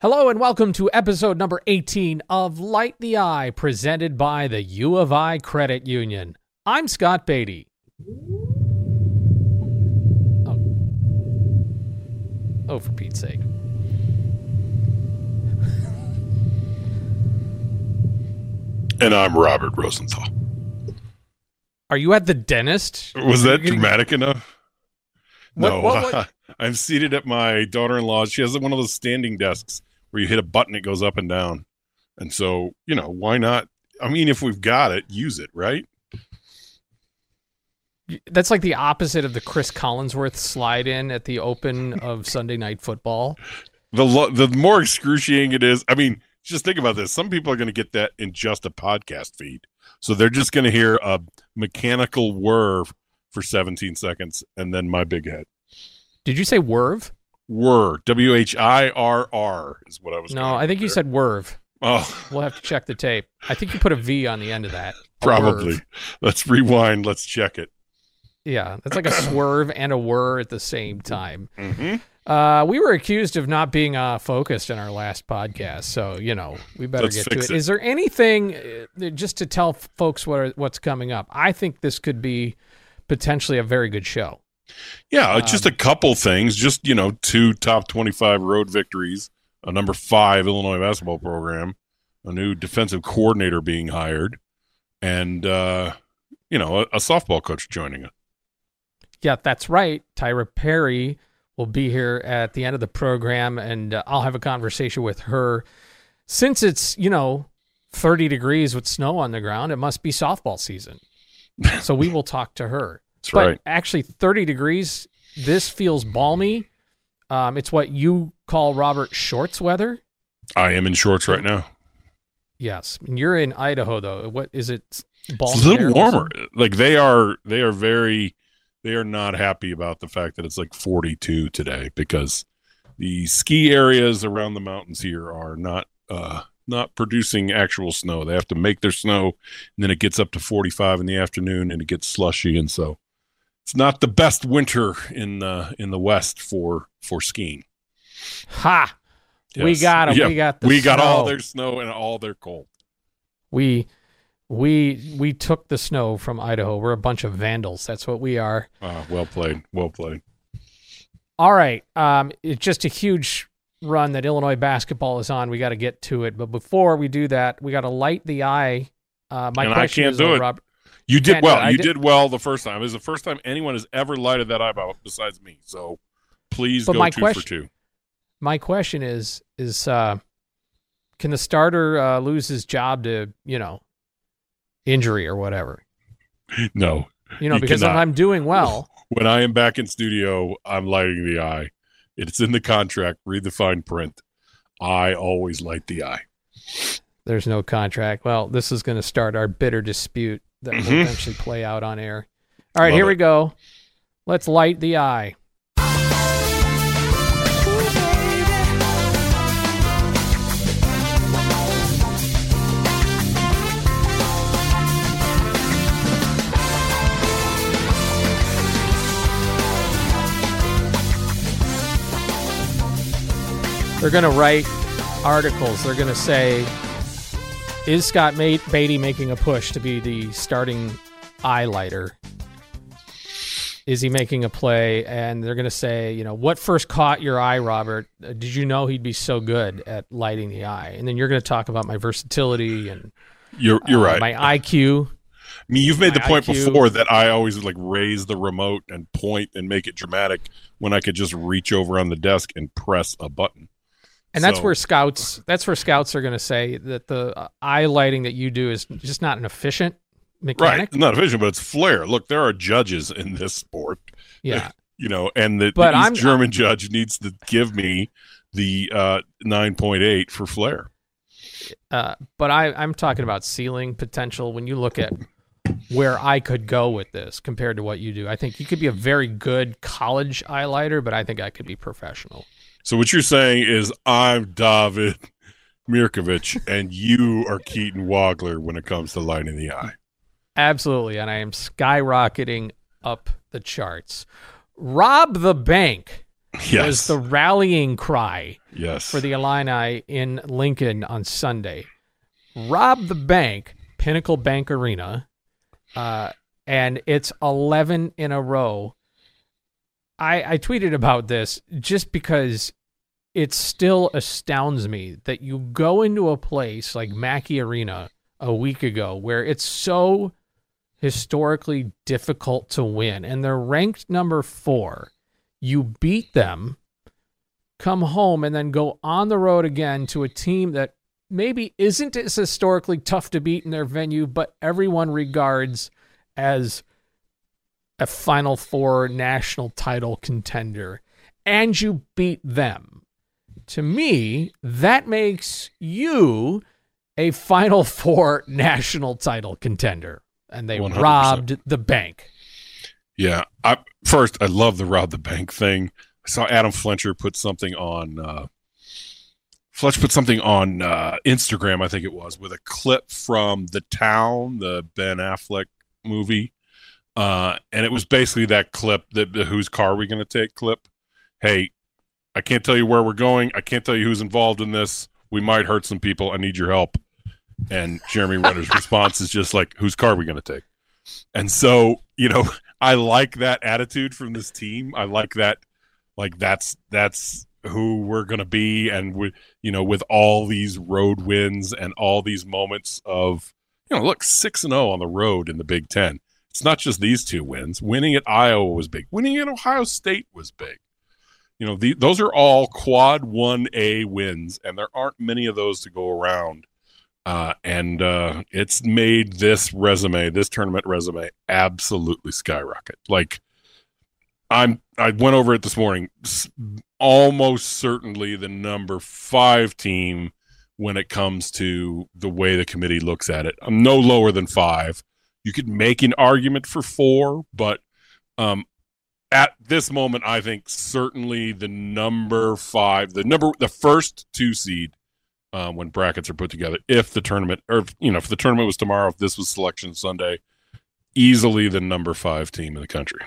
Hello and welcome to episode number 18 of Light the Eye, presented by the U of I Credit Union. I'm Scott Beatty. Oh, for Pete's sake. And I'm Robert Rosenthal. Are you at the dentist? Was that dramatic enough? What? I'm seated at my daughter-in-law's. She has one of those standing desks where you hit a button, it goes up and down. And so, why not? I mean, if we've got it, use it, right? That's like the opposite of the Chris Collinsworth slide in at the open of Sunday Night Football. The more excruciating it is, I mean, just think about this. Some people are going to get that in just a podcast feed. So they're just going to hear a mechanical whir for 17 seconds and then my big head. Did you say whirv? Whir. W-H-I-R-R is what I was No, I think you said whirv. Oh. We'll have to check the tape. I think you put a V on the end of that. Probably. Let's rewind. Let's check it. Yeah, that's like a swerve and a whir at the same time. Mm-hmm. We were accused of not being focused in our last podcast, so, we better get to it. Is there anything, just to tell folks what's coming up? I think this could be potentially a very good show. Yeah, just a couple things. Just, 2 top 25 road victories, a number 5 Illinois basketball program, a new defensive coordinator being hired, and, a softball coach joining us. Yeah, that's right. Tyra Perry will be here at the end of the program, and I'll have a conversation with her. Since it's, 30 degrees with snow on the ground, it must be softball season. So we will talk to her. That's right. Actually, 30 degrees, this feels balmy. It's what you call, Robert, shorts weather. I am in shorts right now. Yes. And you're in Idaho, though. What is it? Balmy? It's a little warmer. Like they are not happy about the fact that it's like 42 today because the ski areas around the mountains here are not producing actual snow. They have to make their snow, and then it gets up to 45 in the afternoon, and it gets slushy, and so it's not the best winter in the West for skiing. Ha! Yes. We got them. Yeah, we got all their snow and all their cold. We took the snow from Idaho. We're a bunch of vandals. That's what we are. Well played. Well played. All right. It's just a huge run that Illinois basketball is on. We got to get to it. But before we do that, we got to light the eye. My question I can't is, do it. Robert, you did well. You did well the first time. It was the first time anyone has ever lighted that eyeball besides me. So please go 2 for 2. My question is can the starter lose his job to, injury or whatever? No. Because if I'm doing well. When I am back in studio, I'm lighting the eye. It's in the contract. Read the fine print. I always light the eye. There's no contract. Well, this is going to start our bitter dispute that will eventually play out on air. All right, here we go. Let's light the eye. They're going to write articles. They're going to say, is Scott Beatty making a push to be the starting eye lighter? Is he making a play? And they're going to say, what first caught your eye, Robert? Did you know he'd be so good at lighting the eye? And then you're going to talk about my versatility and you're right. My IQ. I mean, you've made the point IQ. before that I always raise the remote and point and make it dramatic when I could just reach over on the desk and press a button. And that's where scouts are going to say that the eye lighting that you do is just not an efficient mechanic. Right, not efficient, but it's flair. Look, there are judges in this sport. Yeah. And the East German judge needs to give me the 9.8 for flair. But I'm talking about ceiling potential. When you look at where I could go with this compared to what you do, I think you could be a very good college eye lighter, but I think I could be professional. So what you're saying is I'm David Mirkovic and you are Keaton Wagler when it comes to lighting the eye. Absolutely, and I am skyrocketing up the charts. Rob the bank. was the rallying cry Yes. for the Illini in Lincoln on Sunday. Rob the bank, Pinnacle Bank Arena, and it's 11 in a row. I tweeted about this just because it still astounds me that you go into a place like Mackey Arena a week ago where it's so historically difficult to win, and they're ranked number 4. You beat them, come home, and then go on the road again to a team that maybe isn't as historically tough to beat in their venue, but everyone regards as a Final Four national title contender, and you beat them. To me, that makes you a Final Four national title contender, and they 100%. robbed the bank. Yeah. I love the rob the bank thing. I saw Adam Fletcher put something on Instagram, I think it was, with a clip from The Town, the Ben Affleck movie. And it was basically that clip, the whose car are we going to take clip. Hey, I can't tell you where we're going. I can't tell you who's involved in this. We might hurt some people. I need your help. And Jeremy Renner's response is just like, whose car are we going to take? And so, I like that attitude from this team. I like that. Like that's who we're going to be. And with all these road wins and all these moments of, look, 6-0 on the road in the Big Ten. It's not just these 2 wins. Winning at Iowa was big. Winning at Ohio State was big. Those are all quad 1A wins, and there aren't many of those to go around. And it's made this tournament resume, absolutely skyrocket. Like, I went over it this morning. Almost certainly the number 5 team when it comes to the way the committee looks at it. I'm no lower than 5. You could make an argument for 4, but at this moment, I think certainly the number 5, the first 2 seed when brackets are put together. If the tournament was tomorrow, if this was Selection Sunday, easily the number 5 team in the country.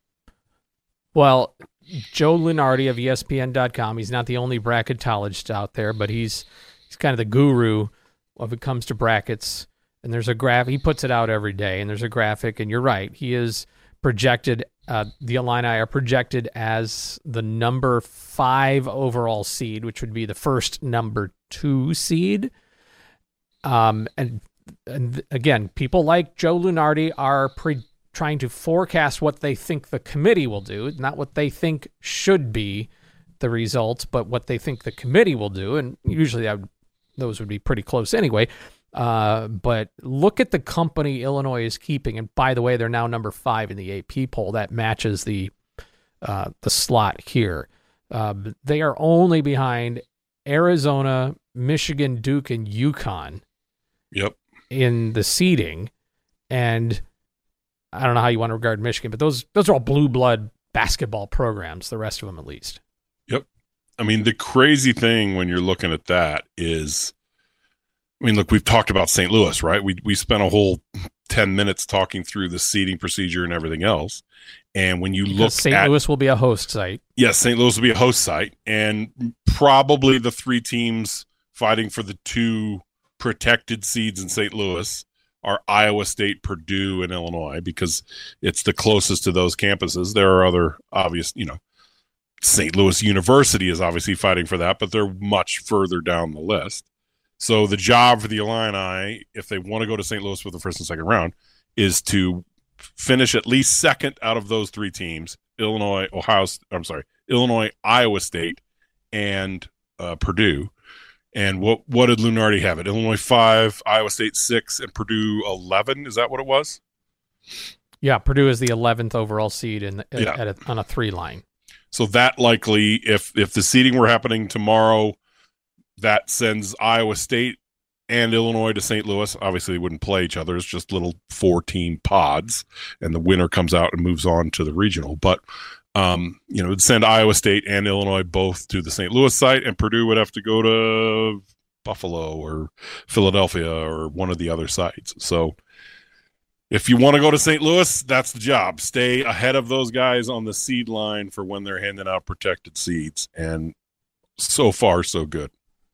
Well, Joe Lunardi of ESPN.com, he's not the only bracketologist out there, but he's kind of the guru when it comes to brackets. And there's a graph, he puts it out every day, and there's a graphic, and you're right, he is projected, the Illini are projected as the number 5 overall seed, which would be the first number 2 seed. And again, people like Joe Lunardi are trying to forecast what they think the committee will do, not what they think should be the results, but what they think the committee will do. And usually those would be pretty close anyway. But look at the company Illinois is keeping. And by the way, they're now number 5 in the AP poll. That matches the slot here. They are only behind Arizona, Michigan, Duke, and UConn. Yep. In the seeding. And I don't know how you want to regard Michigan, but those are all blue blood basketball programs, the rest of them at least. Yep. I mean, the crazy thing when you're looking at that is, look, we've talked about St. Louis, right? We spent a whole 10 minutes talking through the seeding procedure and everything else. And when you look St. Louis will be a host site. Yes, St. Louis will be a host site. And probably the 3 teams fighting for the 2 protected seeds in St. Louis are Iowa State, Purdue, and Illinois, because it's the closest to those campuses. There are other obvious, St. Louis University is obviously fighting for that, but they're much further down the list. So the job for the Illini, if they want to go to St. Louis with the first and second round, is to finish at least second out of those 3 teams: Illinois, Iowa State, and Purdue. And what did Lunardi have it? Illinois 5, Iowa State 6, and Purdue 11. Is that what it was? Yeah, Purdue is the 11th overall seed on a 3 line. So that likely, if the seeding were happening tomorrow, that sends Iowa State and Illinois to St. Louis. Obviously, they wouldn't play each other. It's just little 4-team pods, and the winner comes out and moves on to the regional. But it'd send Iowa State and Illinois both to the St. Louis site, and Purdue would have to go to Buffalo or Philadelphia or one of the other sites. So if you want to go to St. Louis, that's the job. Stay ahead of those guys on the seed line for when they're handing out protected seeds. And so far, so good.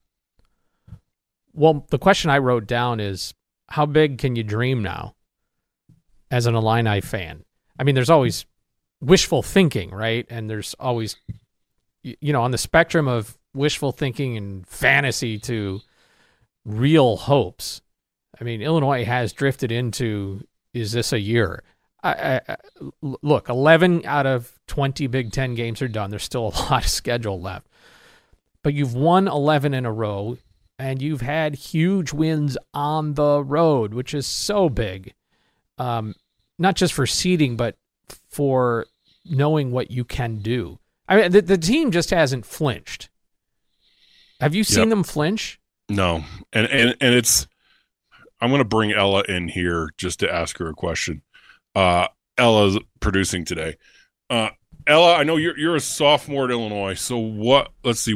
Well, the question I wrote down is, how big can you dream now as an Illini fan? I mean, there's always wishful thinking, right? And there's always, on the spectrum of wishful thinking and fantasy to real hopes. I mean, Illinois has drifted into, is this a year? Look, 11 out of 20 Big Ten games are done. There's still a lot of schedule left. But you've won 11 in a row, and you've had huge wins on the road, which is so big. Not just for seeding, but for knowing what you can do. I mean, the team just hasn't flinched. Have you seen them flinch? No. And it's, I'm going to bring Ella in here just to ask her a question. Ella's producing today. Ella, I know you're a sophomore at Illinois. So what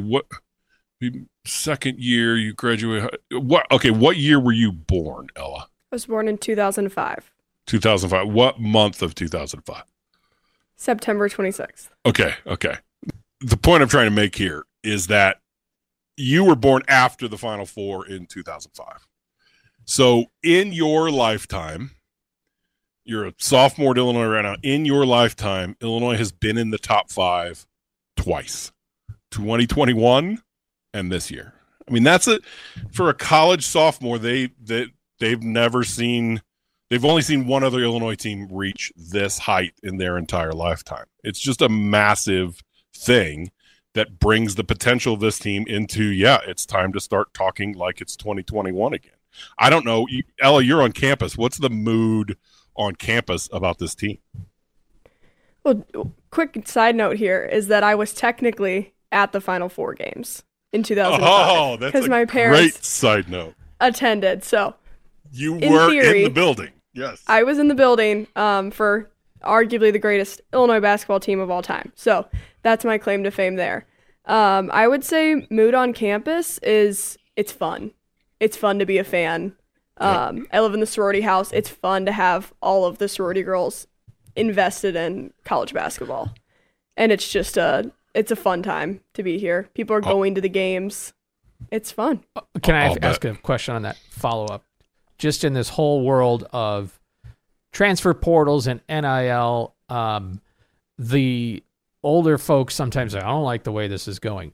second year you graduated? What year were you born, Ella? I was born in 2005. 2005. What month of 2005? September 26th. Okay. The point I'm trying to make here is that you were born after the Final Four in 2005. So in your lifetime, you're a sophomore at Illinois right now. In your lifetime, Illinois has been in the top 5 twice, 2021 and this year. I mean, that's it for a college sophomore. They've only seen one other Illinois team reach this height in their entire lifetime. It's just a massive thing that brings the potential of this team into, it's time to start talking like it's 2021 again. I don't know. Ella, you're on campus. What's the mood on campus about this team? Well, quick side note here is that I was technically at the Final Four games in 2005. Oh, that's my parents great side note. Attended. So you were in the building. Yes. I was in the building for arguably the greatest Illinois basketball team of all time. So that's my claim to fame there. I would say mood on campus is it's fun. It's fun to be a fan. I live in the sorority house. It's fun to have all of the sorority girls invested in college basketball. And it's just it's a fun time to be here. People are going to the games. It's fun. Can I ask a question on that follow-up? Just in this whole world of transfer portals and NIL, the older folks sometimes say, I don't like the way this is going.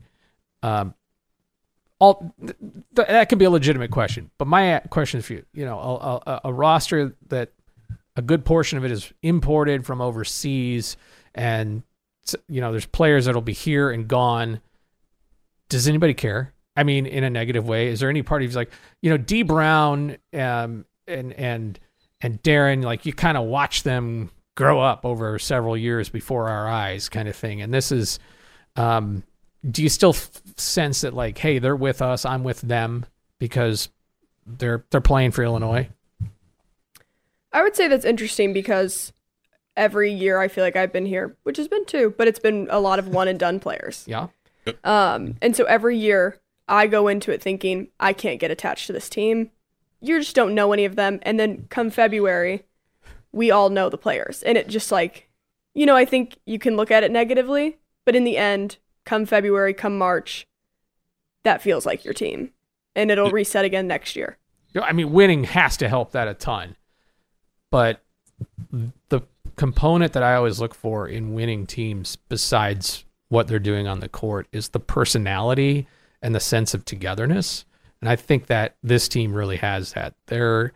That could be a legitimate question, but my question is for you. A roster that a good portion of it is imported from overseas, and there's players that'll be here and gone. Does anybody care? I mean, in a negative way, is there any part of you's like, D Brown and Darren, like you kind of watch them grow up over several years before our eyes, kind of thing. And this is, do you still sense that like, hey, they're with us, I'm with them because they're playing for Illinois? I would say that's interesting because every year I feel like I've been here, which has been 2, but it's been a lot of one and done players. Yeah. And so every year I go into it thinking I can't get attached to this team. You just don't know any of them. And then come February, we all know the players. And it just like, I think you can look at it negatively, but in the end, come February, come March, that feels like your team. And it'll reset again next year. I mean, winning has to help that a ton. But the component that I always look for in winning teams, besides what they're doing on the court, is the personality and the sense of togetherness. And I think that this team really has that. They're,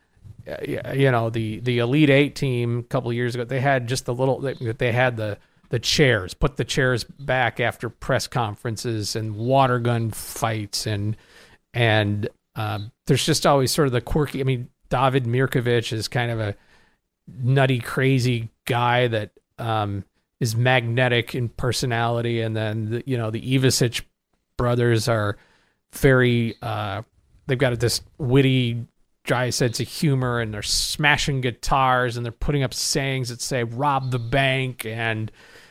the Elite Eight team a couple of years ago, they had just they had the chairs, put the chairs back after press conferences and water gun fights. And there's just always sort of the quirky, I mean, David Mirkovic is kind of a nutty, crazy guy that is magnetic in personality. And then, the Ivisic brothers are very, they've got this witty, dry sense of humor, and they're smashing guitars and they're putting up sayings that say rob the bank and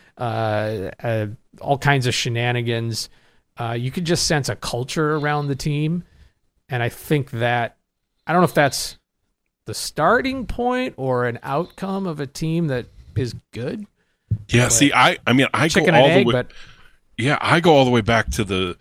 all kinds of shenanigans. You could just sense a culture around the team. And I think that, I don't know if that's the starting point or an outcome of a team that is good. Yeah, see, I mean, I go all chicken and egg, the way. but Yeah, I go all the way back to the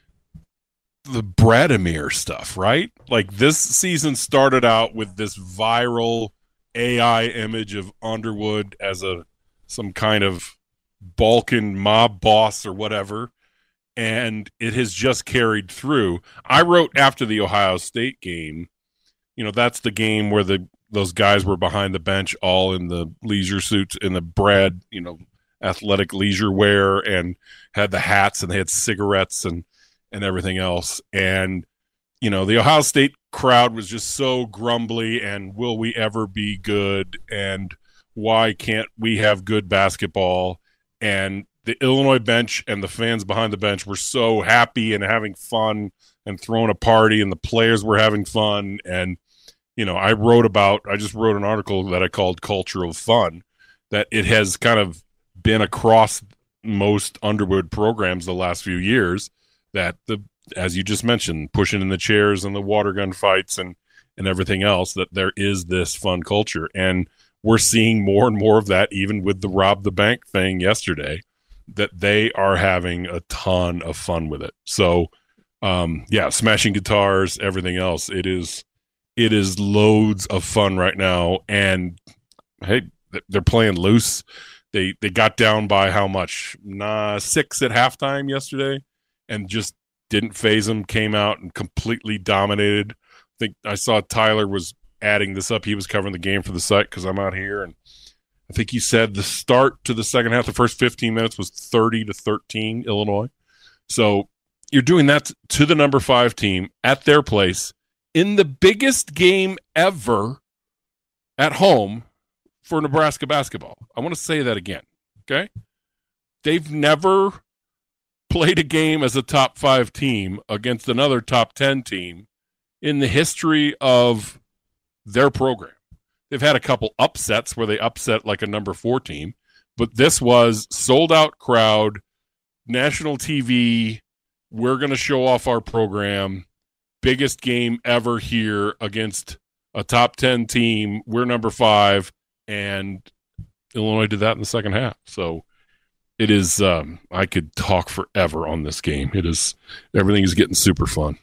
Bradimir stuff, right? Like this season started out with this viral AI image of Underwood as some kind of Balkan mob boss or whatever, and it has just carried through. I wrote after the Ohio State game, that's the game where those guys were behind the bench all in the leisure suits in the Brad, athletic leisure wear, and had the hats, and they had cigarettes and everything else. And, the Ohio State crowd was just so grumbly, and will we ever be good? And why can't we have good basketball? And the Illinois bench and the fans behind the bench were so happy and having fun and throwing a party, and the players were having fun. And, I just wrote an article that I called Culture of Fun, that it has kind of been across most Underwood programs the last few years, that as you just mentioned, pushing in the chairs and the water gun fights and everything else, that there is this fun culture. And we're seeing more and more of that, even with the rob the bank thing yesterday, that they are having a ton of fun with it. So, smashing guitars, everything else. It is loads of fun right now. And hey, they're playing loose. They got down by how much? 6 at halftime yesterday, and just didn't phase them. Came out and completely dominated. I think I saw Tyler was adding this up. He was covering the game for the site because I'm out here, and I think he said the start to the second half, the first 15 minutes was 30-13 Illinois. So you're doing that to the number 5 team at their place in the biggest game ever at home for Nebraska basketball. I want to say that again, okay? They've never played a game as a top 5 team against another top 10 team in the history of their program. They've had a couple upsets where they upset like a number 4 team, but this was sold out crowd, national TV. We're going to show off our program. Biggest game ever here against a top 10 team. We're number 5, and Illinois did that in the second half. So it is, I could talk forever on this game. Everything is getting super fun.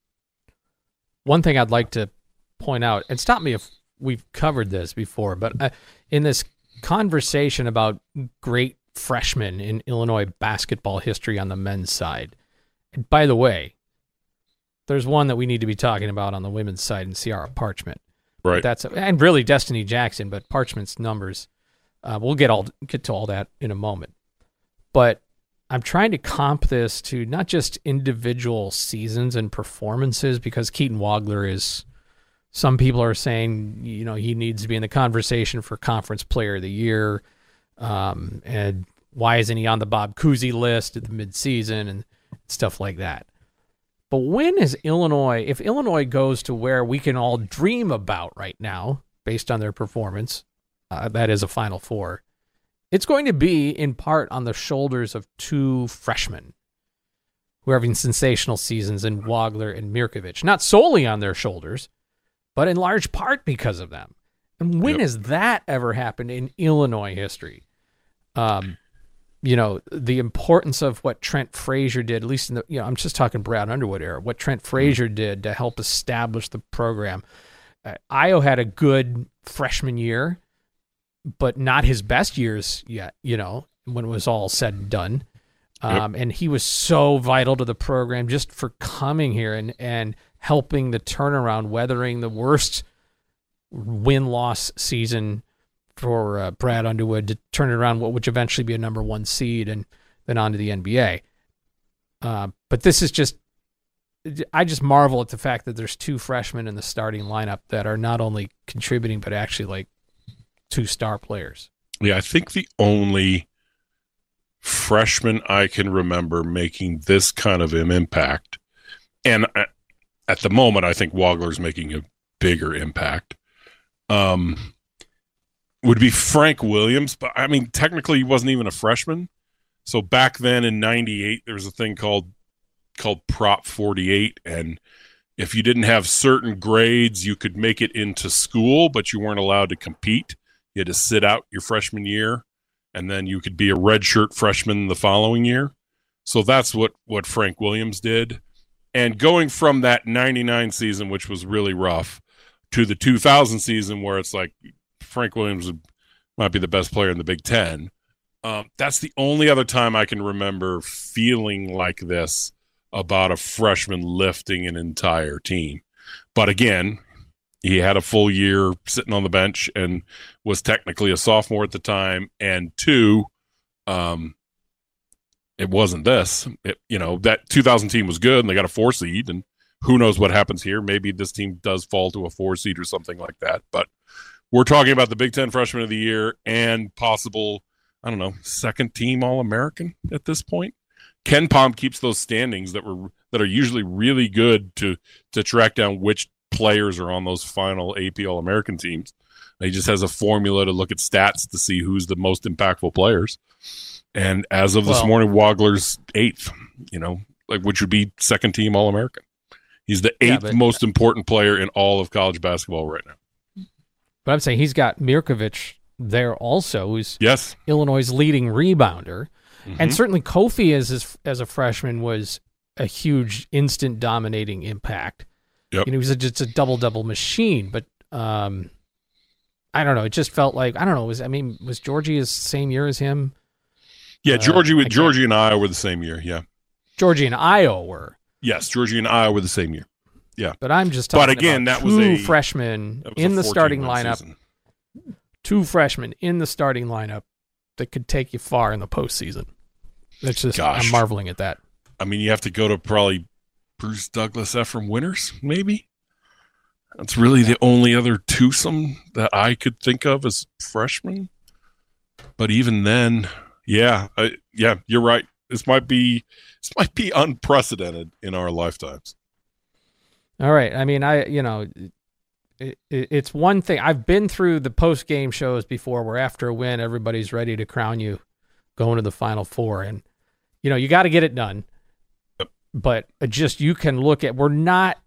One thing I'd like to point out, and stop me if we've covered this before, but in this conversation about great freshmen in Illinois basketball history on the men's side, and by the way, there's one that we need to be talking about on the women's side in Ciara Parchment. Right. And really Destiny Jackson, but Parchment's numbers, we'll get to all that in a moment. But I'm trying to comp this to not just individual seasons and performances, because Keaton Wagler is, some people are saying, he needs to be in the conversation for Conference Player of the Year. And why isn't he on the Bob Cousy list at the midseason and stuff like that? But when is Illinois, if Illinois goes to where we can all dream about right now, based on their performance, that is a Final Four, it's going to be in part on the shoulders of 2 freshmen who are having sensational seasons in Wagler and Mirkovic. Not solely on their shoulders, but in large part because of them. And when has that ever happened in Illinois history? The importance of what Trent Frazier did, at least in the, I'm just talking Brad Underwood era, what Trent Frazier did to help establish the program. Io had a good freshman year, but not his best years yet, when it was all said and done. And he was so vital to the program just for coming here and helping the turnaround, weathering the worst win-loss season for Brad Underwood to turn it around, what would eventually be a number 1 seed and then on to the NBA. But this is just, I just marvel at the fact that there's 2 freshmen in the starting lineup that are not only contributing, but actually like 2 star players. Yeah, I think the only freshman I can remember making this kind of an impact, and at the moment I think Wagler's making a bigger impact, would be Frank Williams. But I mean, technically he wasn't even a freshman. So back then in 98, there was a thing called Prop 48, and if you didn't have certain grades, you could make it into school, but you weren't allowed to compete. You had to sit out your freshman year, and then you could be a redshirt freshman the following year. So that's what Frank Williams did. And going from that 99 season, which was really rough, to the 2000 season where it's like Frank Williams might be the best player in the Big Ten, that's the only other time I can remember feeling like this about a freshman lifting an entire team. But again, he had a full year sitting on the bench and was technically a sophomore at the time. And two, it wasn't this. That 2000 team was good and they got a 4 seed, and who knows what happens here. Maybe this team does fall to a 4 seed or something like that. But we're talking about the Big Ten Freshman of the Year and possible, I don't know, second team All-American at this point. Ken Pom keeps those standings that are usually really good to track down which players are on those final AP All-American teams. He just has a formula to look at stats to see who's the most impactful players. And as of this morning, Wagler's 8th, which would be second team All-American. He's the 8th most important player in all of college basketball right now. But I'm saying he's got Mirkovic there also, who's Illinois' leading rebounder. Mm-hmm. And certainly Kofi as a freshman was a huge instant dominating impact. Yep. He was just a double-double machine. But I don't know. It just felt like, I don't know. Was Georgie his same year as him? Yeah, Georgie and Iowa were the same year, yeah. Georgie and Iowa were. Yes, Georgie and Iowa were the same year. Yeah. But I'm just talking about two freshmen in the starting lineup. Season. 2 freshmen in the starting lineup that could take you far in the postseason. That's just, I'm marveling at that. I mean, you have to go to probably Bruce Douglas, Ephraim Winters, maybe. That's really the only other twosome that I could think of as freshmen. But even then, you're right. This might be unprecedented in our lifetimes. All right. I mean, it's one thing. I've been through the post-game shows before where after a win, everybody's ready to crown you going to the Final Four. And, you got to get it done. Yep. But you can look at, you're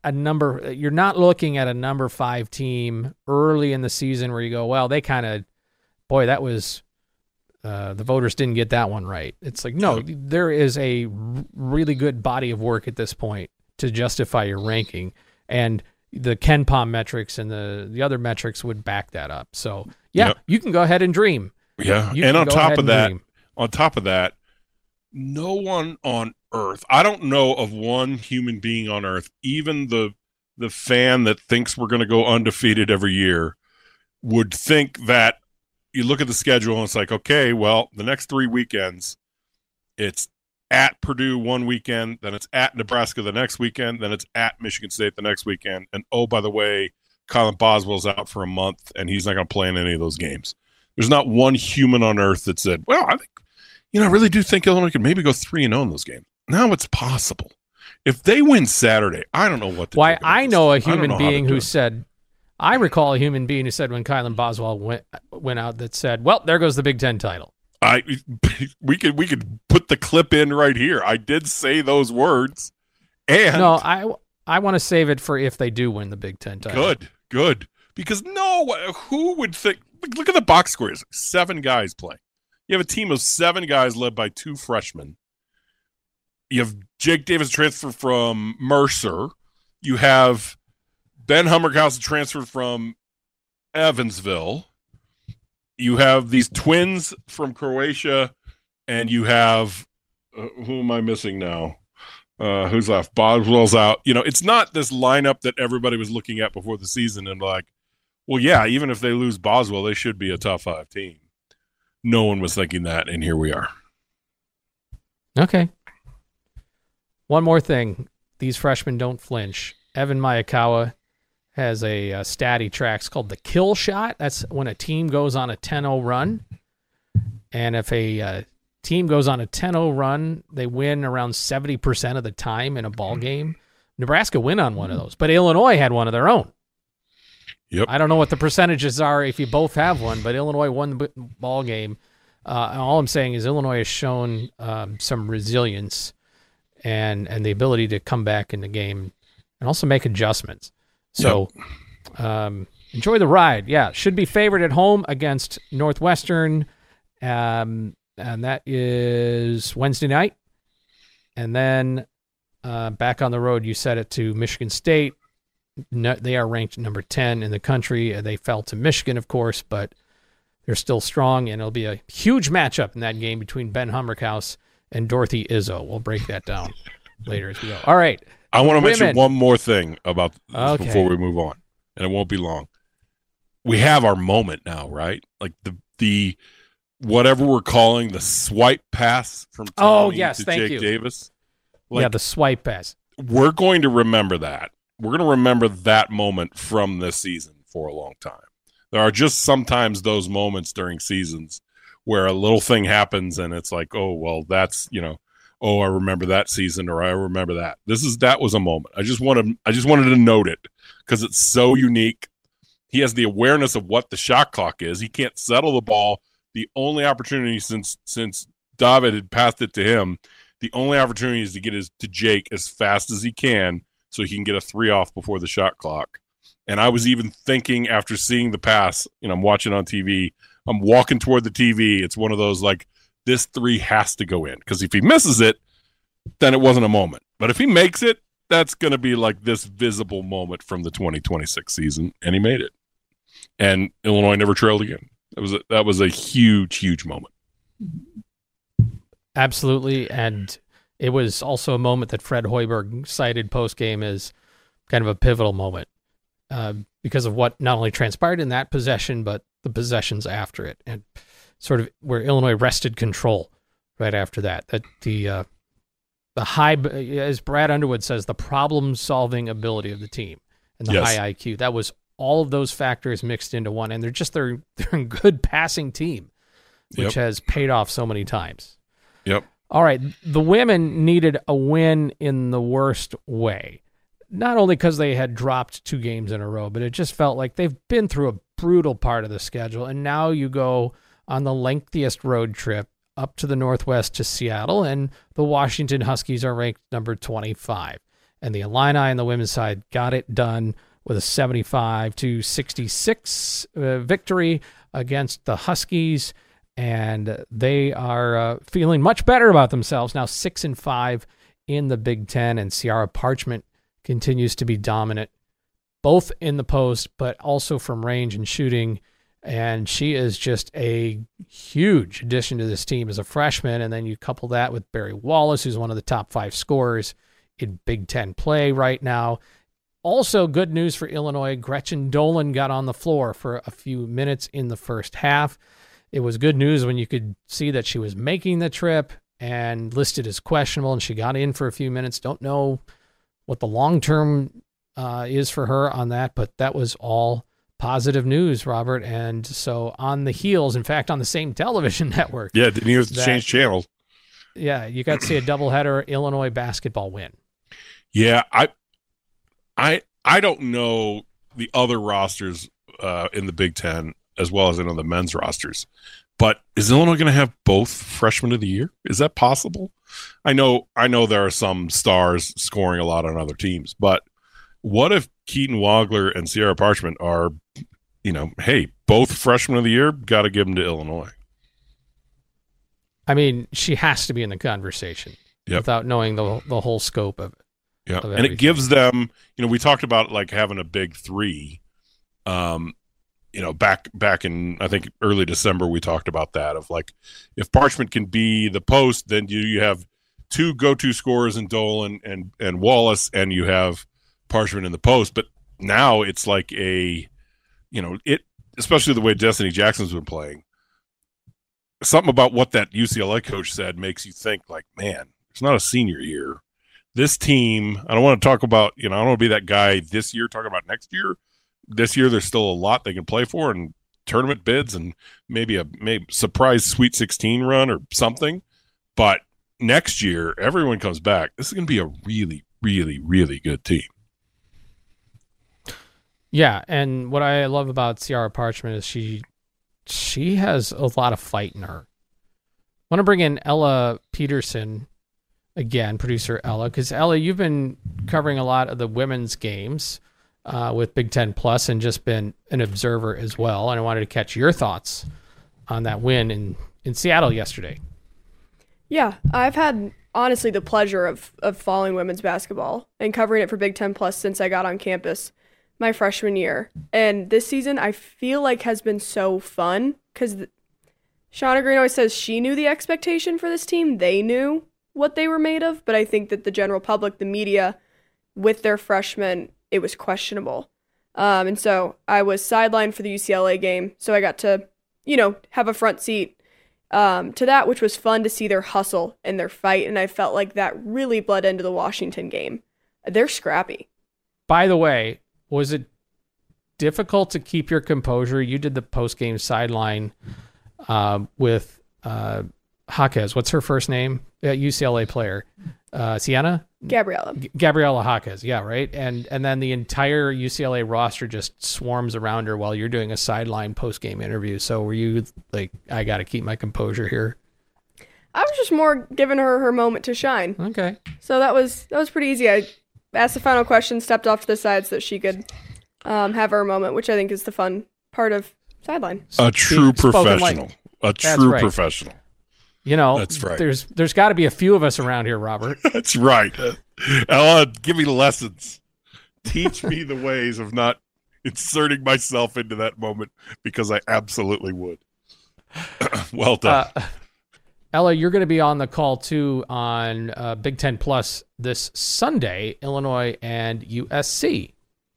not looking at a number 5 team early in the season where you go, well, they kind of, that was, the voters didn't get that one right. It's like, no, there is a really good body of work at this point to justify your ranking. And the Ken Pom metrics and the other metrics would back that up. So, you can go ahead and dream. Yeah, and on top of that, no one on earth, I don't know of one human being on earth, even the fan that thinks we're going to go undefeated every year, would think that you look at the schedule and it's like, okay, well, the next 3 weekends, it's at Purdue one weekend, then it's at Nebraska the next weekend, then it's at Michigan State the next weekend. And, oh, by the way, Colin Boswell's out for a month, and he's not going to play in any of those games. There's not one human on earth that said, well, I think, I really do think Illinois could maybe go 3-0 in those games. Now it's possible. If they win Saturday, I don't know what to do. I know a human being who said, I recall a human being who said when Kylan Boswell went out that said, well, there goes the Big Ten title. We could put the clip in right here. I did say those words. And no, I want to save it for if they do win the Big Ten title. Good. Because who would think, look at the box scores. 7 guys play. You have a team of 7 guys led by 2 freshmen. You have Jake Davis transferred from Mercer. You have Ben Hummerkausen transferred from Evansville. You have these twins from Croatia, and you have who am I missing now? Who's left? Boswell's out. It's not this lineup that everybody was looking at before the season and like, well, yeah, even if they lose Boswell, they should be a top 5 team. No one was thinking that, and here we are. Okay. One more thing. These freshmen don't flinch. Evan Miyakawa has a stat he tracks called the kill shot. That's when a team goes on a 10-0 run. And if a team goes on a 10-0 run, they win around 70% of the time in a ball game. Nebraska win on one of those, but Illinois had one of their own. Yep. I don't know what the percentages are if you both have one, but Illinois won the ball game. All I'm saying is Illinois has shown some resilience and the ability to come back in the game and also make adjustments. So enjoy the ride. Yeah, should be favored at home against Northwestern, and that is Wednesday night. And then back on the road, you set it to Michigan State. No, they are ranked number 10 in the country. They fell to Michigan, of course, but they're still strong, and it'll be a huge matchup in that game between Ben Hummerkaus and Dorothy Izzo. We'll break that down later as we go. All right. I want to mention one more thing about this before we move on, and it won't be long. We have our moment now, right? Like the whatever we're calling the swipe pass from Tommy to Jake Davis. Like, the swipe pass. We're going to remember that. We're going to remember that moment from this season for a long time. There are just sometimes those moments during seasons where a little thing happens and it's like, oh, well, that's, I remember that season, or I remember that. That was a moment. I just wanted to note it because it's so unique. He has the awareness of what the shot clock is. He can't settle the ball. The only opportunity since David had passed it to him, the only opportunity is to get to Jake as fast as he can so he can get a 3 off before the shot clock. And I was even thinking after seeing the pass, I'm watching on TV, I'm walking toward the TV. It's one of those like, this 3 has to go in, because if he misses it, then it wasn't a moment. But if he makes it, that's going to be like this visible moment from the 2026 season, and he made it. And Illinois never trailed again. That was a huge, huge moment. Absolutely, and it was also a moment that Fred Hoiberg cited post-game as kind of a pivotal moment because of what not only transpired in that possession, but the possessions after it, and sort of where Illinois wrested control right after that. That the high, as Brad Underwood says, the problem-solving ability of the team and the high IQ. That was all of those factors mixed into one, and they're a good passing team, which has paid off so many times. Yep. All right, the women needed a win in the worst way. Not only because they had dropped 2 games in a row, but it just felt like they've been through a brutal part of the schedule, and now you go on the lengthiest road trip up to the Northwest to Seattle, and the Washington Huskies are ranked number 25. And the Illini on the women's side got it done with a 75-66 victory against the Huskies, and they are feeling much better about themselves now, 6-5 in the Big Ten. And Ciara Parchment continues to be dominant, both in the post, but also from range and shooting. And she is just a huge addition to this team as a freshman. And then you couple that with Barry Wallace, who's one of the top 5 scorers in Big Ten play right now. Also, good news for Illinois, Gretchen Dolan got on the floor for a few minutes in the first half. It was good news when you could see that she was making the trip and listed as questionable, and she got in for a few minutes. Don't know what the long-term is for her on that, but that was all positive news, Robert. And so on the heels, in fact, on the same television network. Yeah, didn't even change channels. Yeah, you got to see a doubleheader Illinois basketball win. Yeah, I don't know the other rosters in the Big Ten as well as in the men's rosters, but is Illinois going to have both freshmen of the year? Is that possible? I know there are some stars scoring a lot on other teams, but what if Keaton Wagler and Ciara Parchment are, hey, both freshmen of the year? Got to give them to Illinois. I mean, she has to be in the conversation without knowing the whole scope of it. Yeah, and it gives them, we talked about like having a big 3. Back in, I think, early December, we talked about that of like, if Parchment can be the post, then you have 2 go-to scorers in Dolan and Wallace, and you have Parchment in the post. But now it's like especially the way Destiny Jackson's been playing, something about what that UCLA coach said makes you think like, man, it's not a senior year. This team, I don't want to talk about, I don't want to be that guy this year talking about next year. This year, there's still a lot they can play for, and tournament bids, and maybe a surprise Sweet 16 run or something. But next year, everyone comes back. This is going to be a really, really, really good team. Yeah, and what I love about Ciara Parchment is she has a lot of fight in her. I want to bring in Ella Peterson, again, producer Ella, because Ella, you've been covering a lot of the women's games with Big Ten Plus and just been an observer as well. And I wanted to catch your thoughts on that win in Seattle yesterday. Yeah, I've had honestly the pleasure of following women's basketball and covering it for Big Ten Plus since I got on campus my freshman year. And this season I feel like has been so fun because Shauna Green always says she knew the expectation for this team. They knew what they were made of, but I think that the general public, the media, with their freshmen, it was questionable. And so I was sidelined for the UCLA game, so I got to, have a front seat to that, which was fun to see their hustle and their fight, and I felt like that really bled into the Washington game. They're scrappy. By the way, was it difficult to keep your composure? You did the post-game sideline with Jaquez. What's her first name? UCLA player. Sienna? Gabriella Jaquez, yeah, right? And then the entire UCLA roster just swarms around her while you're doing a sideline post-game interview. So were you like, I got to keep my composure here? I was just more giving her moment to shine. Okay. So that was pretty easy. I asked the final question, stepped off to the side so that she could have her moment, which I think is the fun part of sideline. A true professional. Professional. That's right. There's got to be a few of us around here, Robert. That's right. Ella, give me lessons. Teach me the ways of not inserting myself into that moment because I absolutely would. Well done. Ella, you're going to be on the call too on Big Ten Plus this Sunday, Illinois and USC.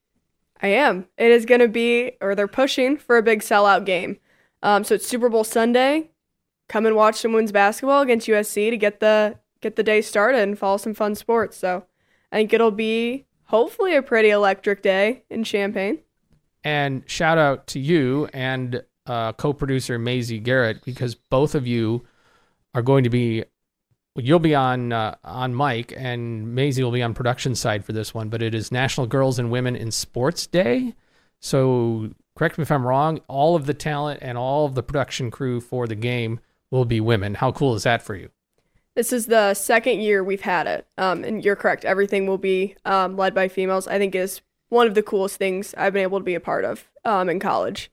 I am. It is going to be, or they're pushing for a big sellout game. So it's Super Bowl Sunday. Come and watch some women's basketball against USC to get the day started and follow some fun sports. So I think it'll be hopefully a pretty electric day in Champaign. And shout out to you and co-producer Maisie Garrett, because both of you are going to be, you'll be on mic and Maisie will be on production side for this one, but it is National Girls and Women in Sports Day. So correct me if I'm wrong, all of the talent and all of the production crew for the game will be women. How cool is that for you? This is the second year we've had it. And you're correct. Everything will be led by females. I think is one of the coolest things I've been able to be a part of in college.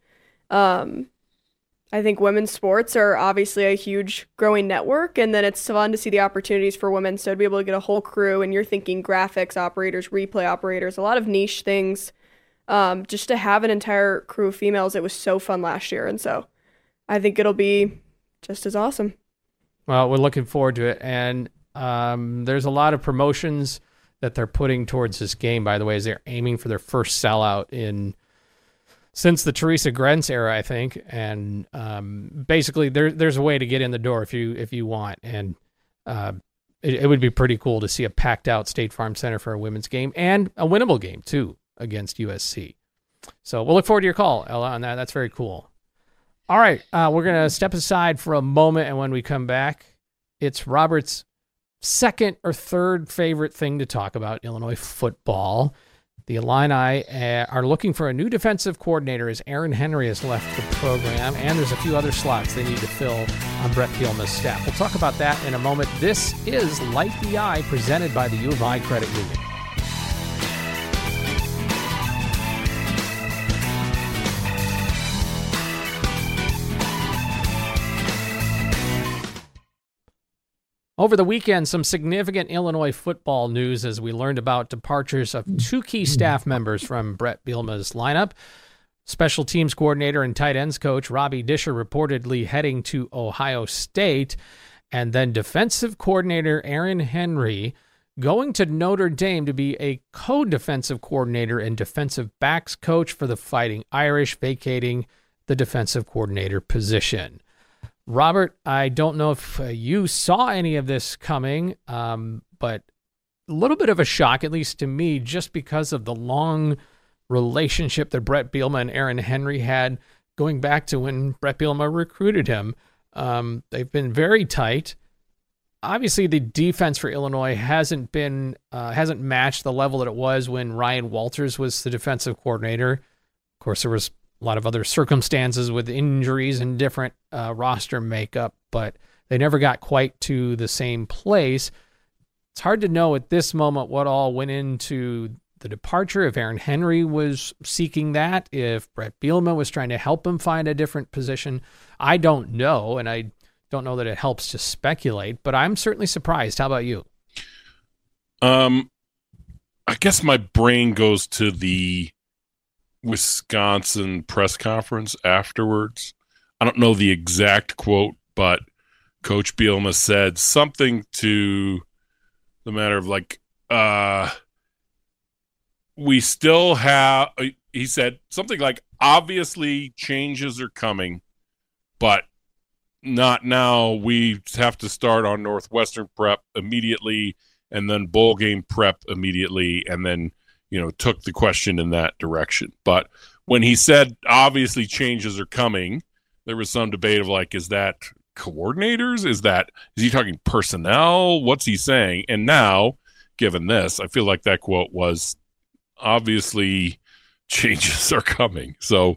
I think women's sports are obviously a huge growing network, and then it's fun to see the opportunities for women. So to be able to get a whole crew, and you're thinking graphics operators, replay operators, a lot of niche things. Just to have an entire crew of females, it was so fun last year. And so I think it'll be just as awesome. Well, we're looking forward to it. And there's a lot of promotions that they're putting towards this game, by the way, as they're aiming for their first sellout since the Teresa Grentz era, I think. And basically there's a way to get in the door if you want. And it would be pretty cool to see a packed out State Farm Center for a women's game and a winnable game too against USC. So we'll look forward to your call, Ella, on that. That's very cool. All right, we're going to step aside for a moment, and when we come back, it's Robert's second or third favorite thing to talk about, Illinois football. The Illini are looking for a new defensive coordinator as Aaron Henry has left the program, and there's a few other slots they need to fill on Brett Bielema's staff. We'll talk about that in a moment. This is Light the Eye, presented by the U of I Credit Union. Over the weekend, some significant Illinois football news as we learned about departures of two key staff members from Brett Bielema's lineup. Special teams coordinator and tight ends coach Robbie Disher reportedly heading to Ohio State, and then defensive coordinator Aaron Henry going to Notre Dame to be a co-defensive coordinator and defensive backs coach for the Fighting Irish, vacating the defensive coordinator position. Robert, I don't know if you saw any of this coming, but a little bit of a shock, at least to me, just because of the long relationship that Brett Bielema and Aaron Henry had going back to when Brett Bielema recruited him. They've been very tight. Obviously, the defense for Illinois hasn't matched the level that it was when Ryan Walters was the defensive coordinator. Of course, there was a lot of other circumstances with injuries and different roster makeup, but they never got quite to the same place. it's hard to know at this moment what all went into the departure, if Aaron Henry was seeking that, if Brett Bielema was trying to help him find a different position. I don't know, and I don't know that it helps to speculate, but I'm certainly surprised. How about you? I guess my brain goes to the Wisconsin press conference afterwards. I don't know the exact quote, but Coach Bielema said something to the matter of like, we still have, he said something like, obviously changes are coming, but not now. We have to start on Northwestern prep immediately and then bowl game prep immediately, and then, took the question in that direction. But when he said obviously changes are coming, there was some debate of like, is that coordinators? Is he talking personnel? What's he saying? And now, given this, I feel like that quote was obviously changes are coming. So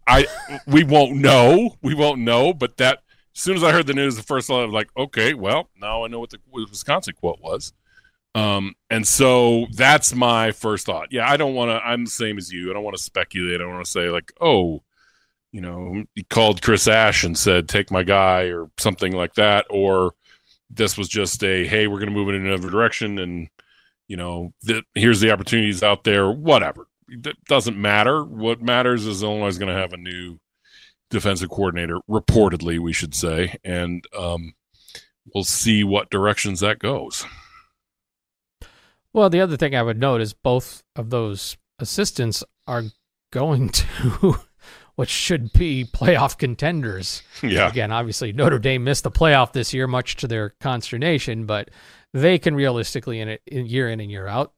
we won't know, but that, as soon as I heard the news, the first thought I was like, okay, well, now I know what the Wisconsin quote was. And so that's my first thought. Yeah, I'm the same as you. I don't want to speculate. I don't want to say like, oh, he called Chris Ash and said, take my guy or something like that. Or this was just hey, we're going to move it in another direction. And, here's the opportunities out there, whatever. It doesn't matter. What matters is Illinois is going to have a new defensive coordinator, reportedly, we should say. And we'll see what directions that goes. Well, the other thing I would note is both of those assistants are going to what should be playoff contenders. Yeah. Again, obviously Notre Dame missed the playoff this year, much to their consternation, but they can realistically, in year in and year out,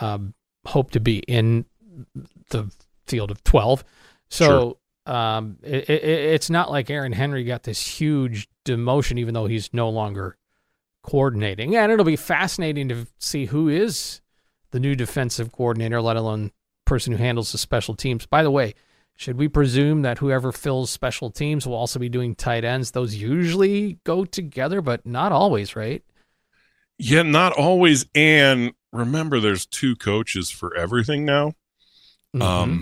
hope to be in the field of 12. So sure. It's not like Aaron Henry got this huge demotion, even though he's no longer coordinating. And it'll be fascinating to see who is the new defensive coordinator, let alone person who handles the special teams. By the way, should we presume that whoever fills special teams will also be doing tight ends? Those usually go together, but not always, right? Yeah, not always. And remember, there's two coaches for everything now. Mm-hmm.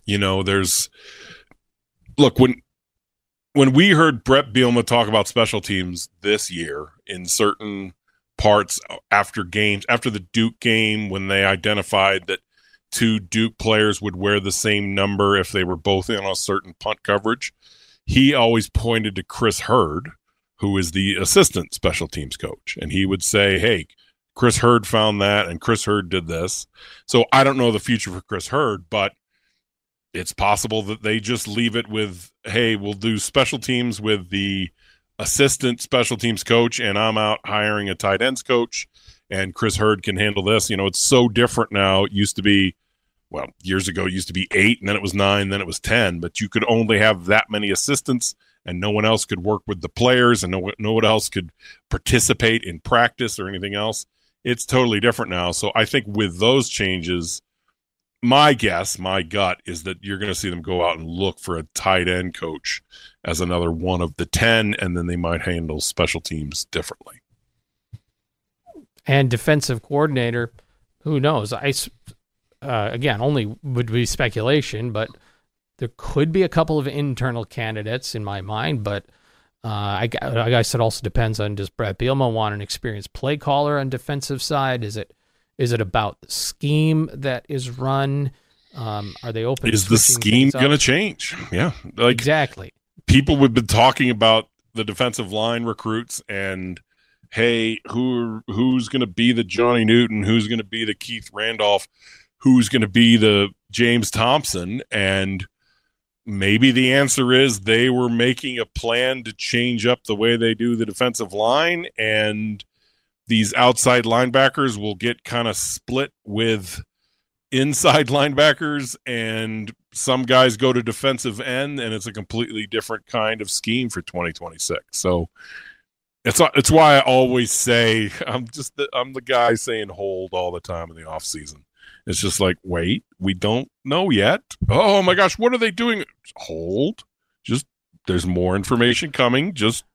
Look, when we heard Brett Bielema talk about special teams this year in certain parts after games, after the Duke game, when they identified that two Duke players would wear the same number if they were both in a certain punt coverage, he always pointed to Chris Hurd, who is the assistant special teams coach. And he would say, hey, Chris Hurd found that, and Chris Hurd did this. So I don't know the future for Chris Hurd, but it's possible that they just leave it with, hey, we'll do special teams with the assistant special teams coach, and I'm out hiring a tight ends coach, and Chris Hurd can handle this. It's so different now. It used to be, years ago, it used to be 8, and then it was 9, then it was 10, but you could only have that many assistants, and no one else could work with the players, and no one else could participate in practice or anything else. It's totally different now. So I think with those changes, my gut is that you're going to see them go out and look for a tight end coach as another one of the 10, and then they might handle special teams differently. And defensive coordinator, who knows? Again, only would be speculation, but there could be a couple of internal candidates in my mind, but I guess it also depends on, does Brett Bielema want an experienced play caller on defensive side? Is it about the scheme that is run? Are they open? Is the scheme going to change? Yeah, exactly. People have been talking about the defensive line recruits and, hey, who's going to be the Johnny Newton? Who's going to be the Keith Randolph? Who's going to be the James Thompson? And maybe the answer is they were making a plan to change up the way they do the defensive line, and these outside linebackers will get kind of split with inside linebackers, and some guys go to defensive end, and it's a completely different kind of scheme for 2026. So it's why I always say I'm the guy saying hold all the time in the off season. It's just like, wait, we don't know yet. Oh my gosh, what are they doing? Hold. Just, there's more information coming. Just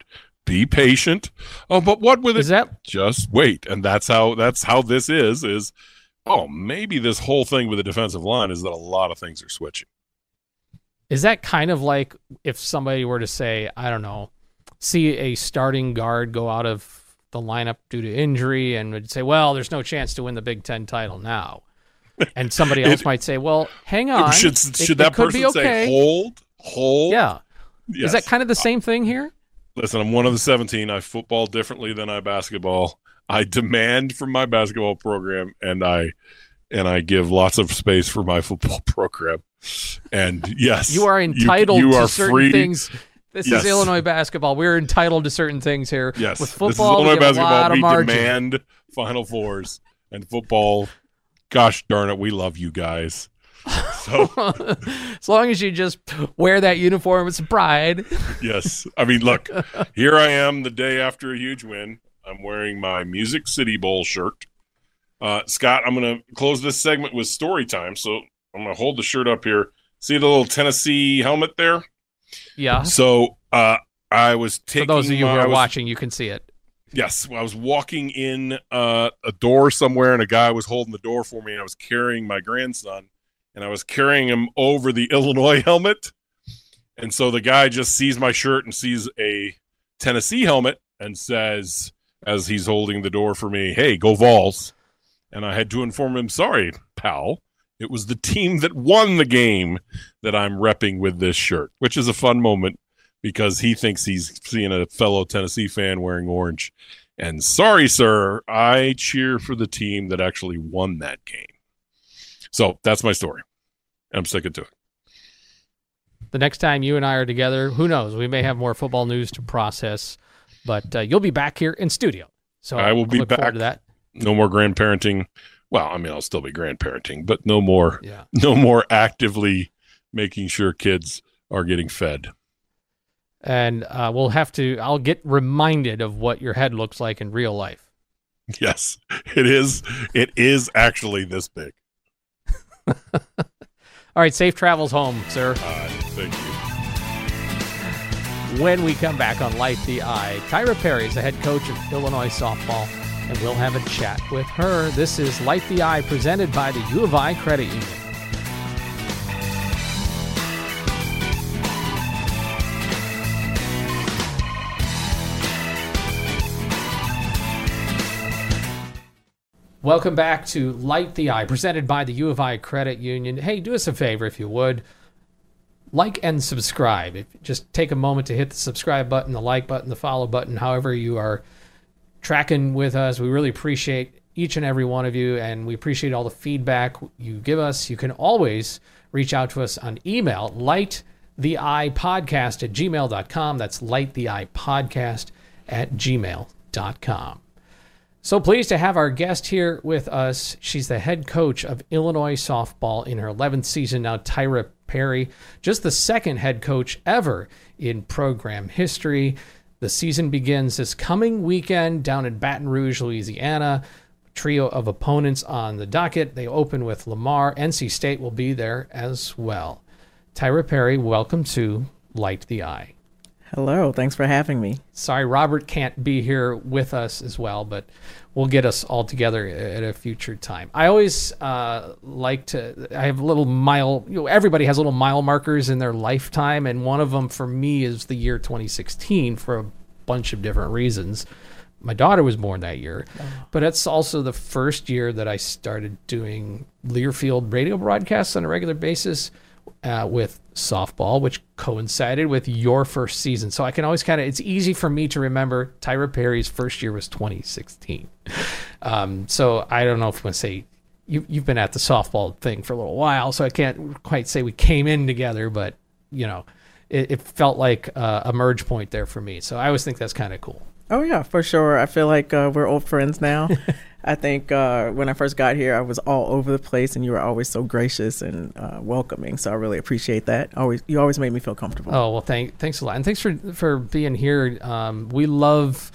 Be patient. Oh, but what with it? Is that Just wait. And that's how this is, oh, maybe this whole thing with the defensive line is that a lot of things are switching. Is that kind of like if somebody were to say, I don't know, see a starting guard go out of the lineup due to injury and would say, well, there's no chance to win the Big Ten title now. And somebody else might say, well, hang on. Should that person say, hold? Yeah. Yes. Is that kind of the same thing here? Listen, I'm one of the 17. I football differently than I basketball. I demand from my basketball program, and I give lots of space for my football program. And yes, you are entitled you to are certain free. things. This is Illinois basketball. We're entitled to certain things here. Yes, with football, this is Illinois we have a lot basketball. of We margin. demand Final Fours, and football. Gosh darn it, we love you guys. So as long as you just wear that uniform with some pride. yes, I mean, look, here I am the day after a huge win. I'm wearing my Music City Bowl shirt. Scott, I'm going to close this segment with story time. So I'm going to hold the shirt up here. See the little Tennessee helmet there? Yeah. So I was taking. For those of you who are watching, you can see it. Yes, I was walking in a door somewhere, and a guy was holding the door for me, and I was carrying my grandson, and I was carrying him over the Illinois helmet. And so the guy just sees my shirt and sees a Tennessee helmet and says, as he's holding the door for me, hey, go Vols. And I had to inform him, sorry, pal, it was the team that won the game that I'm repping with this shirt, which is a fun moment because he thinks he's seeing a fellow Tennessee fan wearing orange. And sorry, sir, I cheer for the team that actually won that game. So that's my story. I'm sticking to it. The next time you and I are together, who knows? We may have more football news to process, but you'll be back here in studio. So I will be look forward back. to that. No more grandparenting. Well, I mean, I'll still be grandparenting, but no more actively making sure kids are getting fed. And I'll get reminded of what your head looks like in real life. Yes, it is. It is actually this big. All right, safe travels home, sir. Thank you. When we come back on Light the Eye, Tyra Perry is the head coach of Illinois softball, and we'll have a chat with her. This is Light the Eye, presented by the U of I Credit Union. Welcome back to Light the Eye, presented by the U of I Credit Union. Hey, do us a favor if you would. Like and subscribe. Just take a moment to hit the subscribe button, the like button, the follow button, however you are tracking with us. We really appreciate each and every one of you, and we appreciate all the feedback you give us. You can always reach out to us on email, lighttheeyepodcast@gmail.com. That's lighttheeyepodcast@gmail.com. So pleased to have our guest here with us. She's the head coach of Illinois softball in her 11th season now, Tyra Perry, just the second head coach ever in program history. The season begins this coming weekend down in Baton Rouge, Louisiana. Trio of opponents on the docket. They open with Lamar. NC State will be there as well. Tyra Perry, welcome to Light the Eye. Hello, thanks for having me. Sorry, Robert can't be here with us as well, but we'll get us all together at a future time. I always like to, I have everybody has little mile markers in their lifetime, and one of them for me is the year 2016 for a bunch of different reasons. My daughter was born that year, but it's also the first year that I started doing Learfield radio broadcasts on a regular basis with softball, which coincided with your first season. So I can always it's easy for me to remember Tyra Perry's first year was 2016. So I don't know if I'm going to say you've been at the softball thing for a little while, so I can't quite say we came in together, but it felt like a merge point there for me. So I always think that's kind of cool. Oh, yeah, for sure. I feel like we're old friends now. I think when I first got here, I was all over the place, and you were always so gracious and welcoming. So I really appreciate that. You always made me feel comfortable. Oh, well, thanks a lot. And thanks for being here. We love,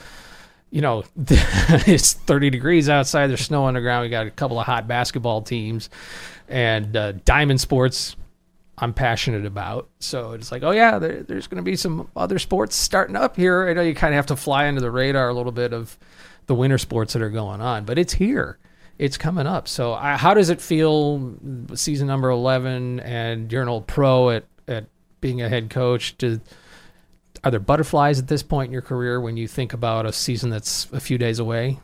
it's 30 degrees outside. There's snow on the ground. We got a couple of hot basketball teams and Diamond Sports I'm passionate about. So it's like, oh yeah, there's going to be some other sports starting up here. I know you kind of have to fly under the radar a little bit of the winter sports that are going on, but it's here. It's coming up. So how does it feel, season number 11, and you're an old pro at being a head coach? Are there butterflies at this point in your career when you think about a season that's a few days away?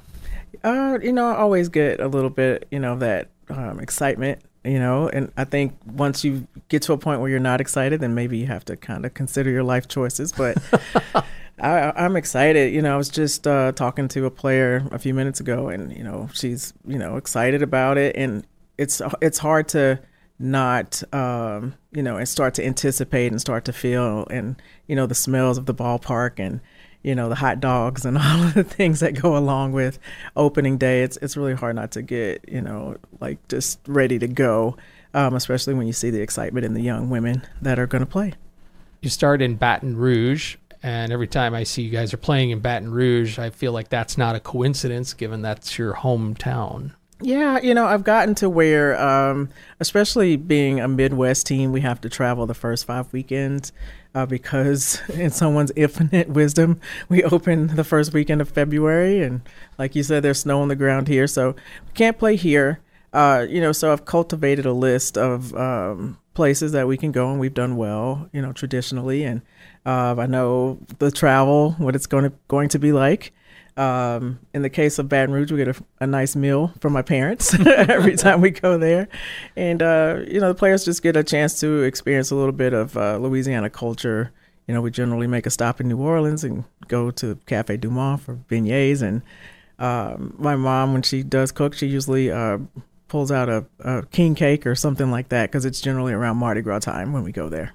I always get a little bit, that excitement, and I think once you get to a point where you're not excited, then maybe you have to kind of consider your life choices. But I'm excited. I was just talking to a player a few minutes ago, and, she's, excited about it. And it's hard to not, and start to anticipate and start to feel, and, the smells of the ballpark and, the hot dogs and all of the things that go along with opening day. It's really hard not to get, just ready to go, especially when you see the excitement in the young women that are going to play. You start in Baton Rouge, and every time I see you guys are playing in Baton Rouge, I feel like that's not a coincidence, given that's your hometown. Yeah, I've gotten to where, especially being a Midwest team, we have to travel the first 5 weekends because in someone's infinite wisdom, we open the first weekend of February. And like you said, there's snow on the ground here, so we can't play here. So I've cultivated a list of places that we can go, and we've done well, traditionally. And I know the travel, what it's going to be like. In the case of Baton Rouge, we get a nice meal from my parents every time we go there. And, the players just get a chance to experience a little bit of Louisiana culture. We generally make a stop in New Orleans and go to Cafe Du Monde for beignets. And my mom, when she does cook, she usually pulls out a king cake or something like that, because it's generally around Mardi Gras time when we go there.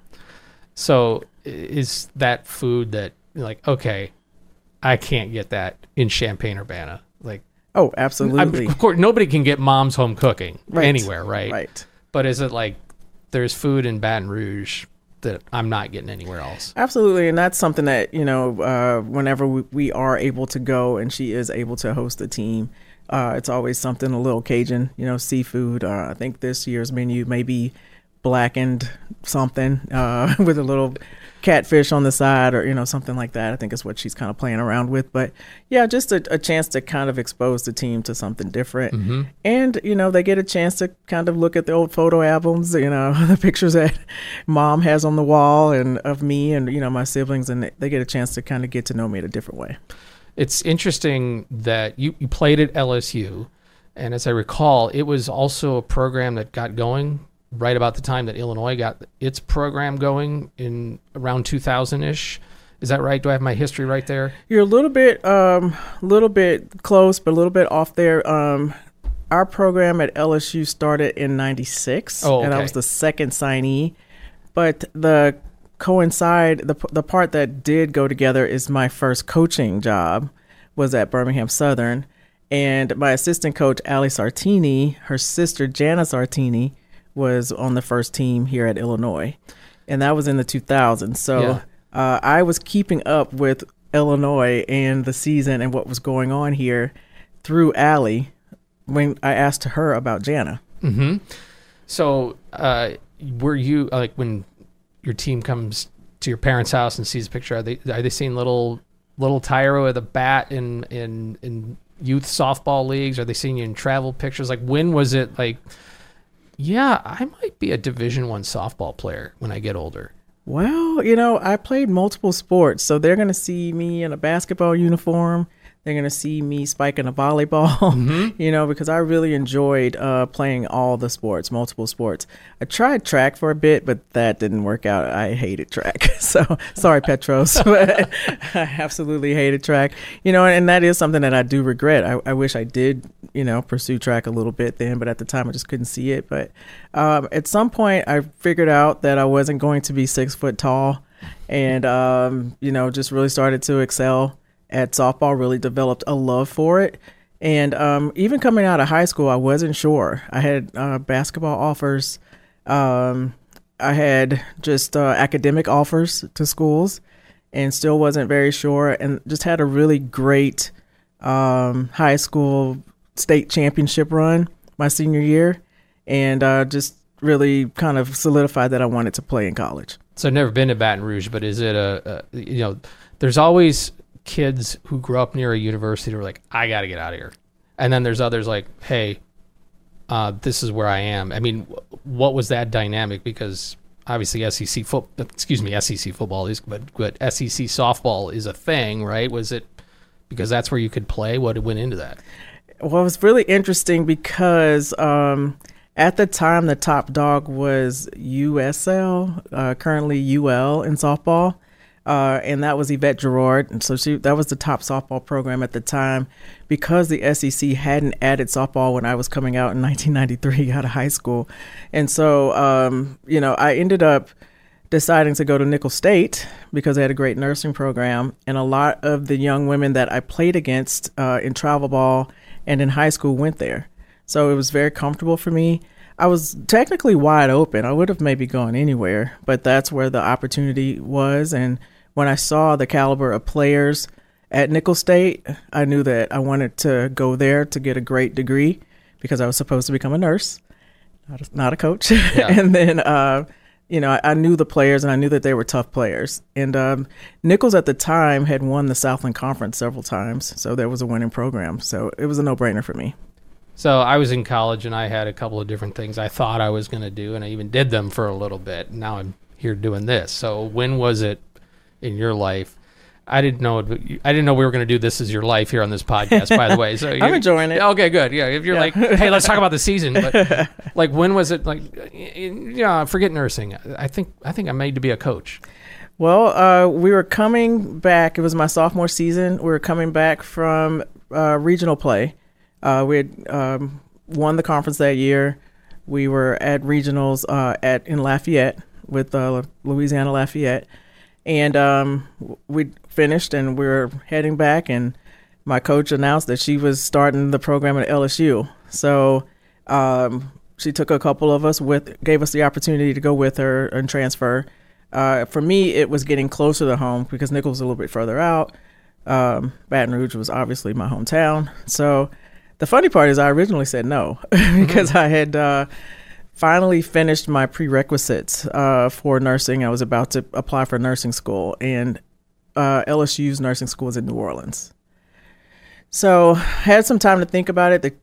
So is that food that, like, okay, I can't get that in Champaign-Urbana. Oh, absolutely. Of course, nobody can get mom's home cooking right. anywhere, right? Right. But is it like there's food in Baton Rouge that I'm not getting anywhere else? Absolutely, and that's something that, whenever we are able to go and she is able to host the team, it's always something a little Cajun, seafood. I think this year's menu may be blackened something with a little catfish on the side, or something like that. I think is what she's kind of playing around with. But yeah, just a chance to kind of expose the team to something different. Mm-hmm. And they get a chance to kind of look at the old photo albums, the pictures that mom has on the wall and of me and my siblings, and they get a chance to kind of get to know me in a different way. It's interesting that you played at LSU, and as I recall, it was also a program that got going right about the time that Illinois got its program going in around 2000-ish. Is that right? Do I have my history right there? You're a little bit close, but a little bit off there. Our program at LSU started in 96, oh, okay. And I was the second signee. But the part that did go together is my first coaching job was at Birmingham Southern. And my assistant coach, Allie Sartini, her sister, Jana Sartini, was on the first team here at Illinois, and that was in the 2000s. So yeah. I was keeping up with Illinois and the season and what was going on here through Allie when I asked her about Jana. Mm-hmm. So were you, when your team comes to your parents' house and sees a picture, are they seeing little Tyra with a bat in youth softball leagues? Are they seeing you in travel pictures? When was it yeah, I might be a Division I softball player when I get older? Well, I played multiple sports, so they're going to see me in a basketball uniform. They're going to see me spiking a volleyball, mm-hmm. Because I really enjoyed playing all the sports, multiple sports. I tried track for a bit, but that didn't work out. I hated track. So sorry, Petros, but I absolutely hated track. And that is something that I do regret. I wish I did, pursue track a little bit then, but at the time I just couldn't see it. But at some point I figured out that I wasn't going to be 6 foot tall and, just really started to excel at softball, really developed a love for it. And even coming out of high school, I wasn't sure. I had basketball offers. I had just academic offers to schools and still wasn't very sure, and just had a really great high school state championship run my senior year, and just really kind of solidified that I wanted to play in college. So I've never been to Baton Rouge, but is it there's always kids who grew up near a university who are like, I got to get out of here. And then there's others like, hey, this is where I am. I mean, what was that dynamic? Because obviously SEC football is, but SEC softball is a thing, right? Was it because that's where you could play? What went into that? Well, it was really interesting because at the time, the top dog was USL, currently UL in softball. And that was Yvette Gerard. And so that was the top softball program at the time because the SEC hadn't added softball when I was coming out in 1993 out of high school. And so, I ended up deciding to go to Nicholls State because they had a great nursing program. And a lot of the young women that I played against in travel ball and in high school went there. So it was very comfortable for me. I was technically wide open. I would have maybe gone anywhere, but that's where the opportunity was. And when I saw the caliber of players at Nicholls State, I knew that I wanted to go there to get a great degree because I was supposed to become a nurse, not a coach. Yeah. And then, I knew the players and I knew that they were tough players. And Nicholls at the time had won the Southland Conference several times. So there was a winning program. So it was a no-brainer for me. So I was in college and I had a couple of different things I thought I was going to do, and I even did them for a little bit. Now I'm here doing this. So when was it in your life? I didn't know we were going to do This Is Your Life here on this podcast, by the way. So I'm enjoying it. Okay, good. Yeah, if you're like, hey, let's talk about the season. But like, when was it? Like, forget nursing. I think I'm made to be a coach. Well, we were coming back. It was my sophomore season. We were coming back from regional play. We had won the conference that year. We were at regionals in Lafayette with Louisiana Lafayette. And we finished and we were heading back, and my coach announced that she was starting the program at LSU. So she took a couple of us gave us the opportunity to go with her and transfer. For me, it was getting closer to home because Nicholls was a little bit further out. Baton Rouge was obviously my hometown. So the funny part is I originally said no because I had finally finished my prerequisites for nursing. I was about to apply for nursing school, and LSU's nursing school is in New Orleans. So I had some time to think about it.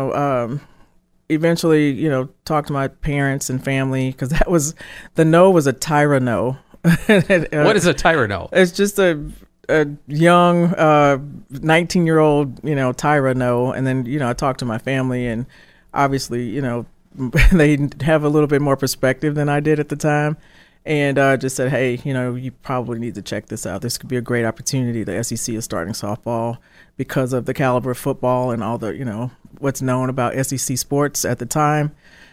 Eventually, talked to my parents and family because the no was a Tyra no. What is a Tyra no? It's just a young 19-year-old, Tyra no. And then, I talked to my family, and obviously, they have a little bit more perspective than I did at the time. And just said, hey, you probably need to check this out. This could be a great opportunity. The SEC is starting softball because of the caliber of football and all the, what's known about SEC sports at the time.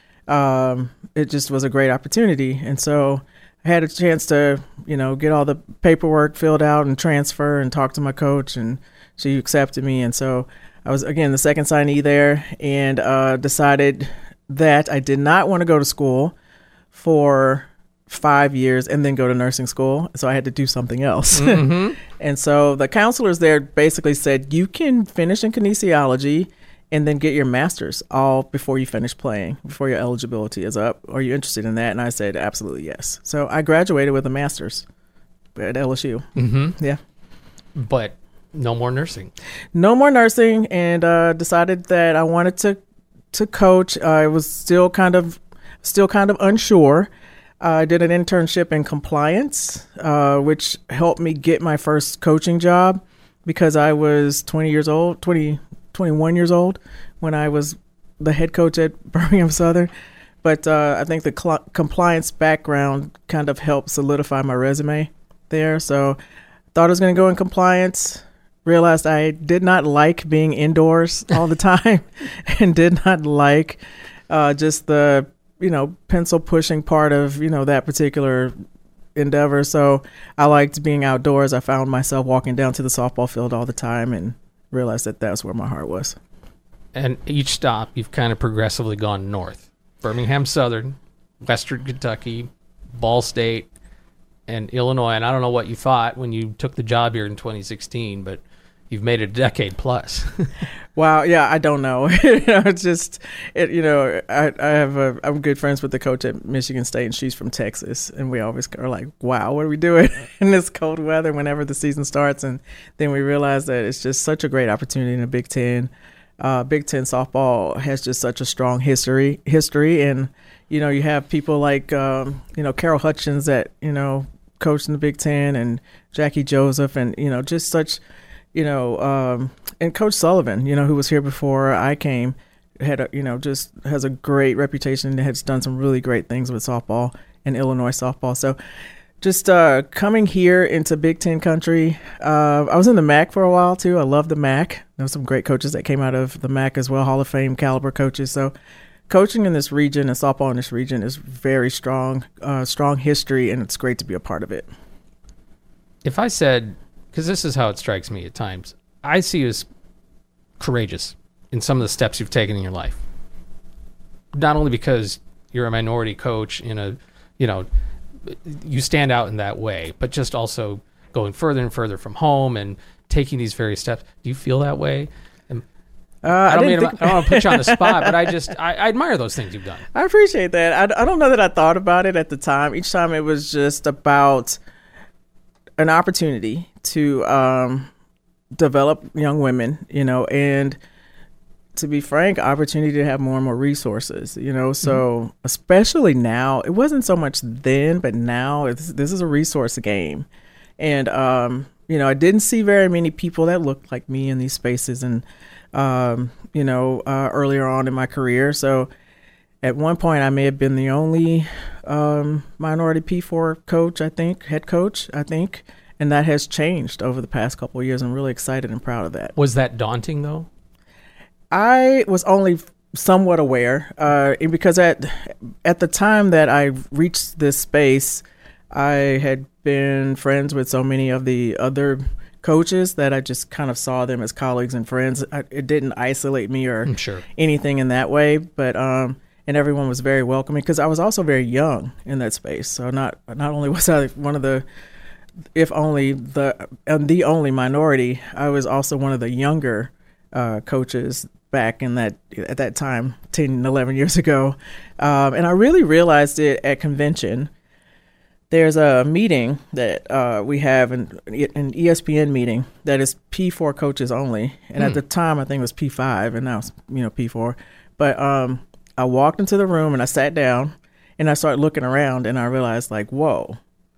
It just was a great opportunity. And so I had a chance to, get all the paperwork filled out and transfer and talk to my coach, and she accepted me. And so I was, again, the second signee there, and decided that I did not want to go to school for 5 years and then go to nursing school. So I had to do something else. Mm-hmm. And so the counselors there basically said, you can finish in kinesiology and then get your master's all before you finish playing, before your eligibility is up. Are you interested in that? And I said, absolutely, yes. So I graduated with a master's at LSU. Mm-hmm. Yeah. But no more nursing. No more nursing, and decided that I wanted to coach. I was still kind of unsure. I did an internship in compliance, which helped me get my first coaching job because I was 21 years old when I was the head coach at Birmingham Southern. But I think the compliance background kind of helped solidify my resume there. So thought I was going to go in compliance, realized I did not like being indoors all the time and did not like just the pencil pushing part of, that particular endeavor. So I liked being outdoors. I found myself walking down to the softball field all the time and realized that that's where my heart was. And each stop, you've kind of progressively gone north. Birmingham Southern, Western Kentucky, Ball State, and Illinois. And I don't know what you thought when you took the job here in 2016, but you've made it a decade plus. Wow. Yeah, I don't know. It's just, I'm good friends with the coach at Michigan State, and she's from Texas. And we always are like, wow, what are we doing in this cold weather whenever the season starts? And then we realize that it's just such a great opportunity in the Big Ten. Big Ten softball has just such a strong history. And, you have people like, Carol Hutchins that, coached in the Big Ten, and Jackie Joseph, and, just such, and Coach Sullivan, who was here before I came, had just has a great reputation and has done some really great things with softball and Illinois softball. So just coming here into Big Ten country, I was in the MAC for a while too. I love the MAC. There were some great coaches that came out of the MAC as well, Hall of Fame caliber coaches. So coaching in this region and softball in this region is very strong history, and it's great to be a part of it. If I said, because this is how it strikes me at times, I see you as courageous in some of the steps you've taken in your life. Not only because you're a minority coach you stand out in that way, but just also going further and further from home and taking these various steps. Do you feel that way? I don't want to put you on the spot, but I admire those things you've done. I appreciate that. I don't know that I thought about it at the time. Each time it was just about an opportunity to develop young women, and to be frank, opportunity to have more and more resources, so especially now. It wasn't so much then, but now this is a resource game. And, I didn't see very many people that looked like me in these spaces and, earlier on in my career. So at one point I may have been the only minority P4 coach, head coach, and that has changed over the past couple of years. I'm really excited and proud of that. Was that daunting though? I was only somewhat aware, because at the time that I reached this space, I had been friends with so many of the other coaches that I just kind of saw them as colleagues and friends. It didn't isolate me or anything in that way, but and everyone was very welcoming because I was also very young in that space. So not only was I one of the, if only the only minority, I was also one of the younger coaches back at that time, 10, 11 years ago. And I really realized it at convention. There's a meeting that we have, an ESPN meeting that is P4 coaches only. And at the time, I think it was P5, and now it's, P4. But I walked into the room and I sat down and I started looking around and I realized whoa,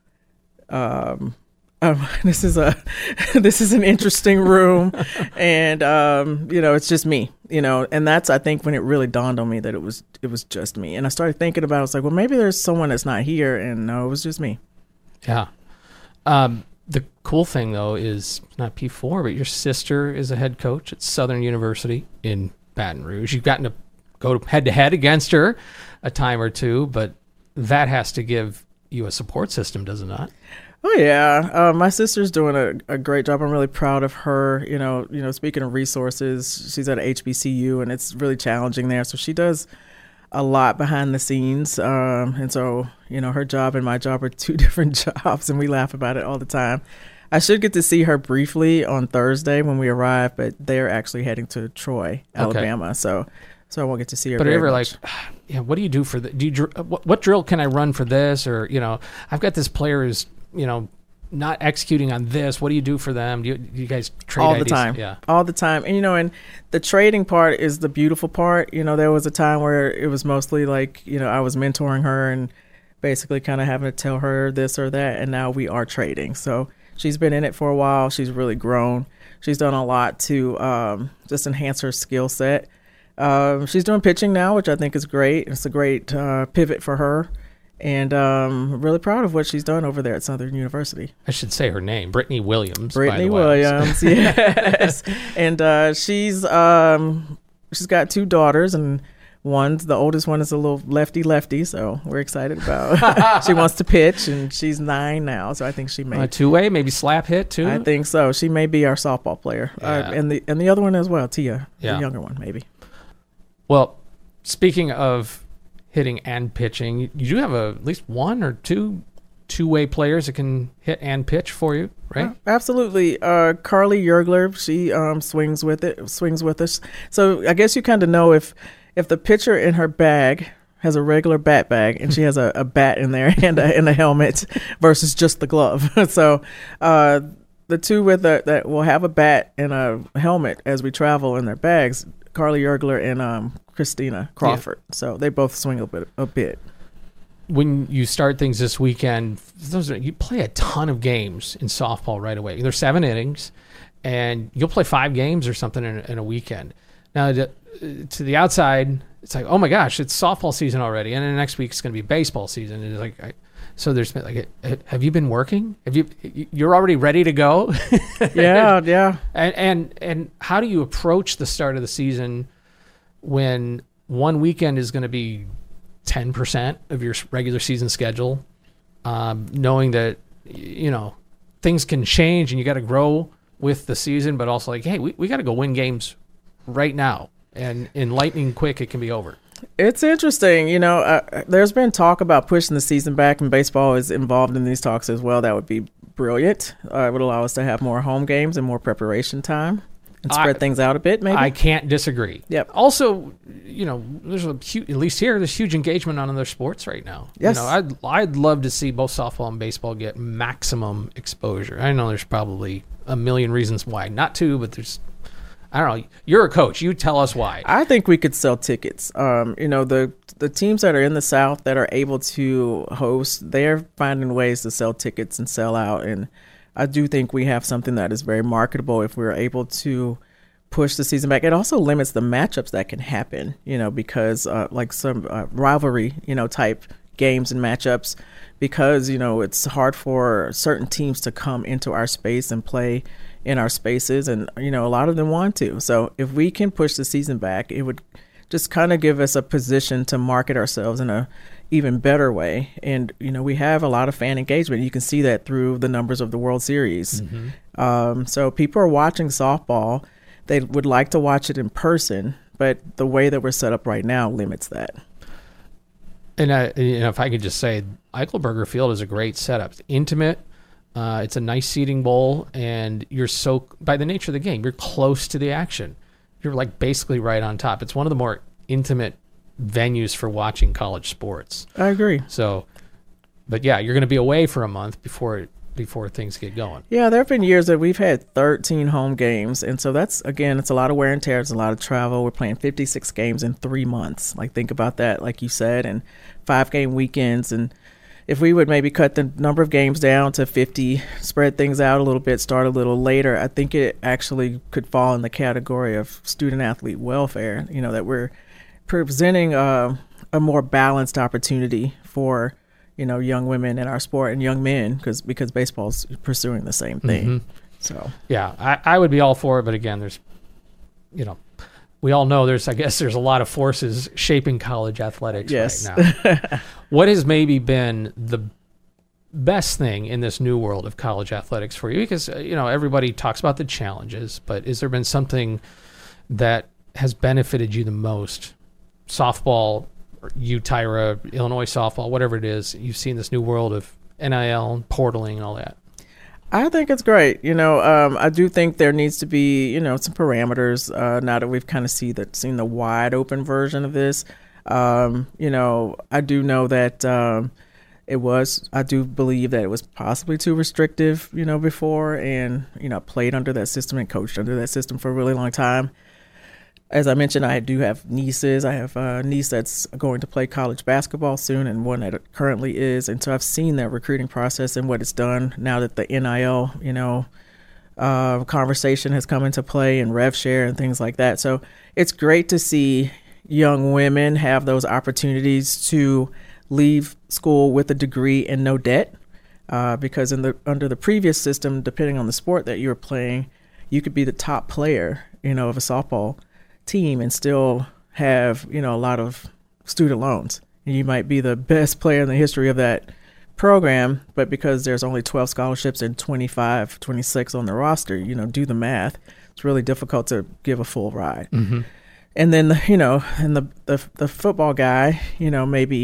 this is an interesting room, and it's just me, and that's, I think, when it really dawned on me that it was just me. And I started thinking about it. I was like, well, maybe there's someone that's not here, and no, it was just me. Yeah. The cool thing though is not P4, but your sister is a head coach at Southern University in Baton Rouge. You've gotten to go head to head against her a time or two, but that has to give you a support system, does it not? Oh yeah, my sister's doing a great job. I'm really proud of her. Speaking of resources, she's at HBCU and it's really challenging there. So she does a lot behind the scenes, and so her job and my job are two different jobs, and we laugh about it all the time. I should get to see her briefly on Thursday when we arrive, but they're actually heading to Troy, Alabama. So I won't get to see her. But are you ever much. what do you do for what drill can I run for this? Or I've got this player who's not executing on this. What do you do for them? Do you guys trade all ideas? the time? Yeah, all the time. And and the trading part is the beautiful part. There was a time where it was mostly I was mentoring her and basically kind of having to tell her this or that. And now we are trading. So she's been in it for a while. She's really grown. She's done a lot to just enhance her skill set. She's doing pitching now, which I think is great. It's a great pivot for her. And I'm really proud of what she's done over there at Southern University. I should say her name, Brittany Williams. Brittany Williams, yes. And she's got two daughters, and the oldest one is a little lefty, so we're excited about. She wants to pitch, and she's 9 now, so I think she may two-way, maybe slap hit too. I think so. She may be our softball player, and the other one as well, Tia, the younger one, maybe. Well, speaking of hitting and pitching, you do have at least one or two two-way players that can hit and pitch for you, right? Absolutely. Carly Yergler, she swings with us. So I guess you kind of know if the pitcher in her bag has a regular bat bag and she has a bat in there and a helmet versus just the glove. So the two that will have a bat and a helmet as we travel in their bags, Carly Yergler and Christina Crawford. Yeah. So they both swing a bit. When you start things this weekend, you play a ton of games in softball right away. There's 7 innings, and you'll play 5 games or something in a weekend. Now, to the outside, it's like, oh my gosh, it's softball season already, and then next week it's going to be baseball season. And it's like, so there's like, have you been working? You're already ready to go? Yeah. And how do you approach the start of the season when one weekend is going to be 10% of your regular season schedule, knowing that, things can change and you got to grow with the season, but also like, hey, we got to go win games right now. And in lightning quick, it can be over. It's interesting. There's been talk about pushing the season back, and baseball is involved in these talks as well. That would be brilliant. It would allow us to have more home games and more prepreration time. And spread things out a bit, maybe? I can't disagree. Yep. Also, there's at least here, there's huge engagement on other sports right now. Yes. I'd love to see both softball and baseball get maximum exposure. I know there's probably a million reasons why not to, but I don't know. You're a coach. You tell us why. I think we could sell tickets. The teams that are in the South that are able to host, they're finding ways to sell tickets and sell out. And I do think we have something that is very marketable if we're able to push the season back. It also limits the matchups that can happen, because like some rivalry, type games and matchups, because, it's hard for certain teams to come into our space and play in our spaces. And, a lot of them want to. So if we can push the season back, it would just kind of give us a position to market ourselves in a even better way. And, we have a lot of fan engagement. You can see that through the numbers of the World Series. Mm-hmm. So people are watching softball. They would like to watch it in person, but the way that we're set up right now limits that. And if I could just say, Eichelberger Field is a great setup. It's intimate. It's a nice seating bowl, and you're by the nature of the game, you're close to the action. You're like basically right on top. It's one of the more intimate venues for watching college sports. I agree. So, but yeah, you're going to be away for a month before things get going. Yeah, there have been years that we've had 13 home games. And so it's a lot of wear and tear. It's a lot of travel. We're playing 56 games in 3 months. Like, think about that, like you said, and 5-game weekends. And if we would maybe cut the number of games down to 50, spread things out a little bit, start a little later, I think it actually could fall in the category of student athlete welfare, that we're presenting a more balanced opportunity for young women in our sport and young men because baseball's pursuing the same thing. Mm-hmm. So yeah, I would be all for it, but again, there's, we all know there's a lot of forces shaping college athletics right now. What has maybe been the best thing in this new world of college athletics for you? Because everybody talks about the challenges, but has there been something that has benefited you the most? Softball, UTyra, Illinois softball, whatever it is, you've seen this new world of NIL, portaling, and all that. I think it's great. I do think there needs to be, some parameters. Now that we've kind of seen the wide open version of this, I do know that I do believe that it was possibly too restrictive, before, and played under that system and coached under that system for a really long time. As I mentioned, I do have nieces. I have a niece that's going to play college basketball soon and one that currently is. And so I've seen that recruiting process and what it's done now that the NIL, conversation has come into play and rev share and things like that. So it's great to see young women have those opportunities to leave school with a degree and no debt. Because under the previous system, depending on the sport that you were playing, you could be the top player, of a softball team and still have, a lot of student loans. And you might be the best player in the history of that program, but because there's only 12 scholarships and 26 on the roster, do the math. It's really difficult to give a full ride. Mm-hmm. And then, the football guy, maybe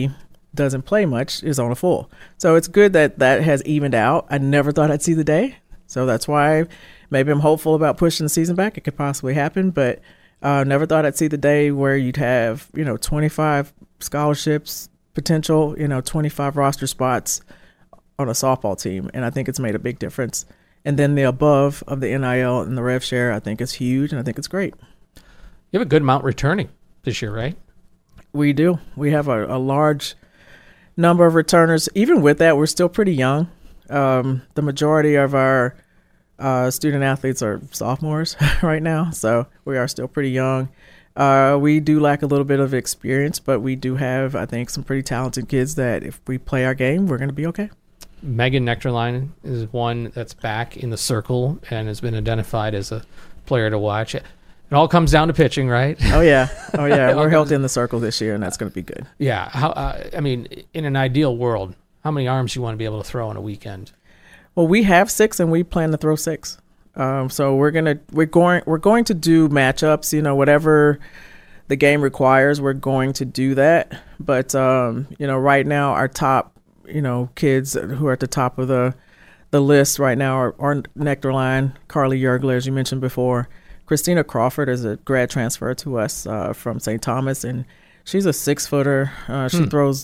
doesn't play much is on a full. So it's good that that has evened out. I never thought I'd see the day. So that's why maybe I'm hopeful about pushing the season back. It could possibly happen, but never thought I'd see the day where you'd have, 25 scholarships potential, 25 roster spots on a softball team. And I think it's made a big difference. And then the above of the NIL and the rev share, I think is huge, and I think it's great. You have a good amount returning this year, right? We do. We have a large number of returners. Even with that, we're still pretty young. The majority of our student athletes are sophomores right now, so we are still pretty young. We do lack a little bit of experience, but we do have, I think, some pretty talented kids that if we play our game, we're going to be okay. Megan Nectarline is one that's back in the circle and has been identified as a player to watch. It all comes down to pitching, right? Oh, yeah. We're held in the circle this year, and that's going to be good. Yeah. In an ideal world, how many arms you want to be able to throw on a weekend? Well, we have 6, and we plan to throw 6. So we're going to do matchups. Whatever the game requires, we're going to do that. But right now, our top kids who are at the top of the list right now are Nectarline, Carly Yergler, as you mentioned before. Christina Crawford is a grad transfer to us from St. Thomas, and she's a 6-footer. She throws,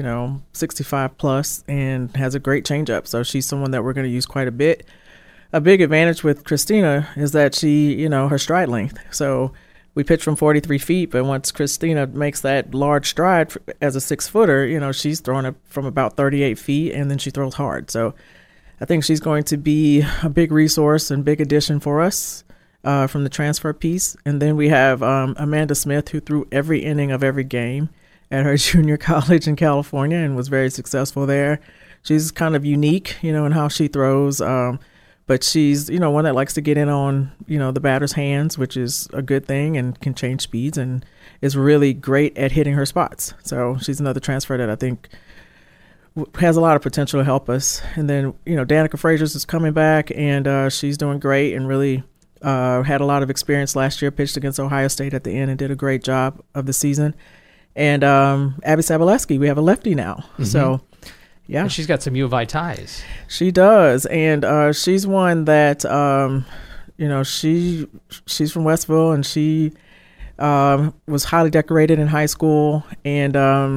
65 plus and has a great changeup. So she's someone that we're going to use quite a bit. A big advantage with Christina is that she, her stride length. So we pitch from 43 feet, but once Christina makes that large stride as a 6-footer, she's throwing it from about 38 feet, and then she throws hard. So I think she's going to be a big resource and big addition for us from the transfer piece. And then we have Amanda Smith, who threw every inning of every game at her junior college in California and was very successful there. She's kind of unique, in how she throws. But she's, one that likes to get in on, the batter's hands, which is a good thing, and can change speeds and is really great at hitting her spots. So she's another transfer that I think has a lot of potential to help us. And then, Danica Frazier's is coming back, and she's doing great and really had a lot of experience last year, pitched against Ohio State at the end and did a great job of the season. And Abby Sabaleski, we have a lefty now. Mm-hmm. So, yeah. And she's got some U of I ties. She does. And she's one that, she's from Westville, and she was highly decorated in high school. And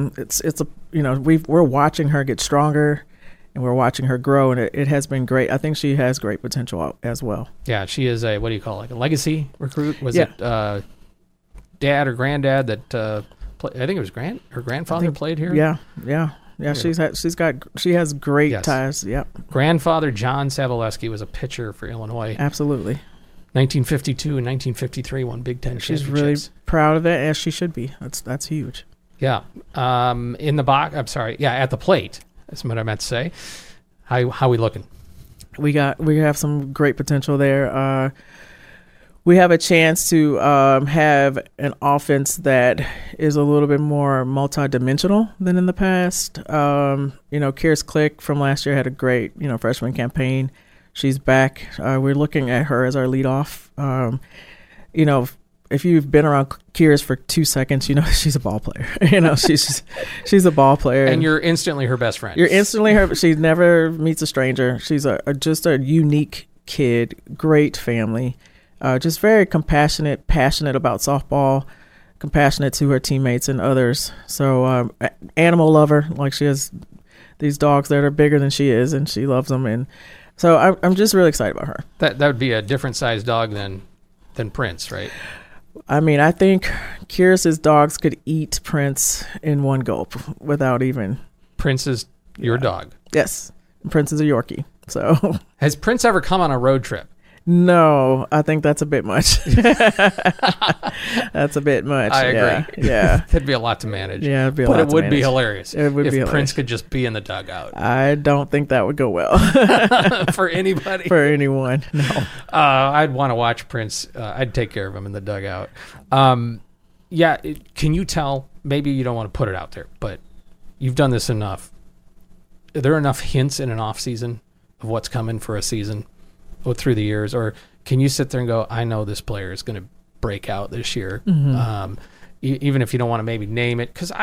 we're watching her get stronger, and we're watching her grow, and it has been great. I think she has great potential as well. Yeah, she is a, a legacy recruit? Was it dad or granddad that I think it was her grandfather played here? Yeah. She has great ties. Yep. Grandfather John Sabaleski was a pitcher for Illinois. Absolutely. 1952 and 1953 won Big Ten championships. She's really proud of it, as she should be. That's huge. Yeah. In the box, at the plate. That's what I meant to say. How we looking? We have some great potential there. We have a chance to have an offense that is a little bit more multidimensional than in the past. Kyrus Click from last year had a great, freshman campaign. She's back. We're looking at her as our leadoff. If you've been around Kyrus for 2 seconds, she's a ball player. She's a ball player. And you're instantly her best friend. You're instantly her. She never meets a stranger. She's just a unique kid, great family. Just very compassionate, passionate about softball, compassionate to her teammates and others. So animal lover, like she has these dogs that are bigger than she is, and she loves them. And so I'm just really excited about her. That would be a different sized dog than Prince, right? I mean, I think Kyrus's dogs could eat Prince in one gulp without even. Prince is your dog? Yes. Prince is a Yorkie. So has Prince ever come on a road trip? No, I think that's a bit much. That's a bit much. I agree. Yeah. That'd be a lot to manage. Yeah, it'd be a lot to manage. But it would be hilarious if hilarious. Prince could just be in the dugout. I don't think that would go well. For anybody? For anyone, no. I'd want to watch Prince. I'd take care of him in the dugout. Can you tell, maybe you don't want to put it out there, but you've done this enough. Are there enough hints in an off season of what's coming for a season through the years, or can you sit there and go, I know this player is going to break out this year, even if you don't want to maybe name it? Because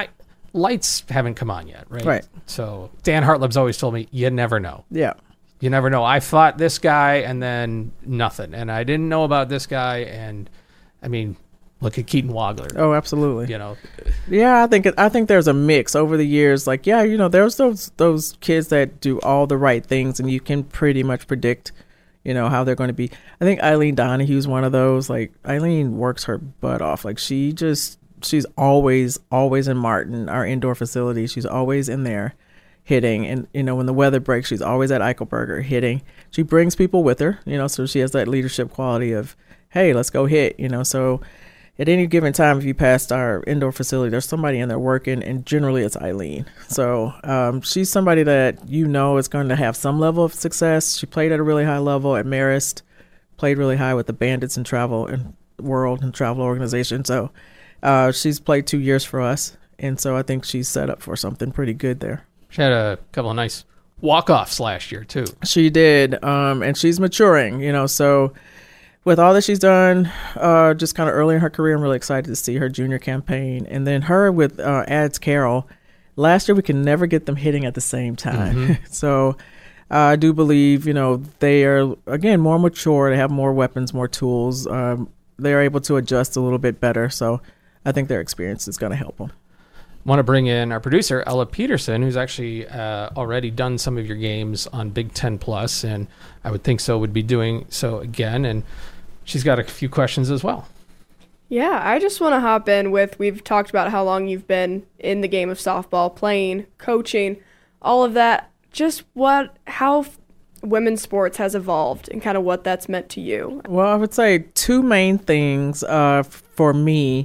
lights haven't come on yet, right? Right. So Dan Hartleb's always told me, you never know. Yeah. You never know. I fought this guy and then nothing. And I didn't know about this guy. And I mean, look at Keaton Wagler. Oh, absolutely. You know, Yeah, I think there's a mix over the years. Like, yeah, you know, there's those kids that do all the right things, and you can pretty much predict, you know, how they're going to be. I think Eileen Donahue's one of those. Like, Eileen works her butt off. Like, she's always in Martin, our indoor facility. She's always in there hitting. And, you know, when the weather breaks, she's always at Eichelberger hitting. She brings people with her, you know, so she has that leadership quality of, hey, let's go hit, you know. So at any given time, if you passed our indoor facility, there's somebody in there working, and generally it's Eileen. So she's somebody that you know is going to have some level of success. She played at a really high level at Marist, played really high with the Bandits and Travel and World and Travel Organization. So she's played 2 years for us, and so I think she's set up for something pretty good there. she had a couple of nice walk-offs last year, too. She did, and she's maturing, you know, so with all that she's done, just kind of early in her career, I'm really excited to see her junior campaign. And then her with Ads Carroll. Last year, we could never get them hitting at the same time. Mm-hmm. So I do believe, you know, they are, again, more mature. They have more weapons, more tools. They're able to adjust a little bit better. So I think their experience is going to help them. Want to bring in our producer, Ella Peterson, who's actually already done some of your games on Big Ten Plus, and I would think so would be doing so again. And she's got a few questions as well. Yeah, I just want to hop in with, we've talked about how long you've been in the game of softball, playing, coaching, all of that. Just how women's sports has evolved and kind of what that's meant to you. Well, I would say two main things for me.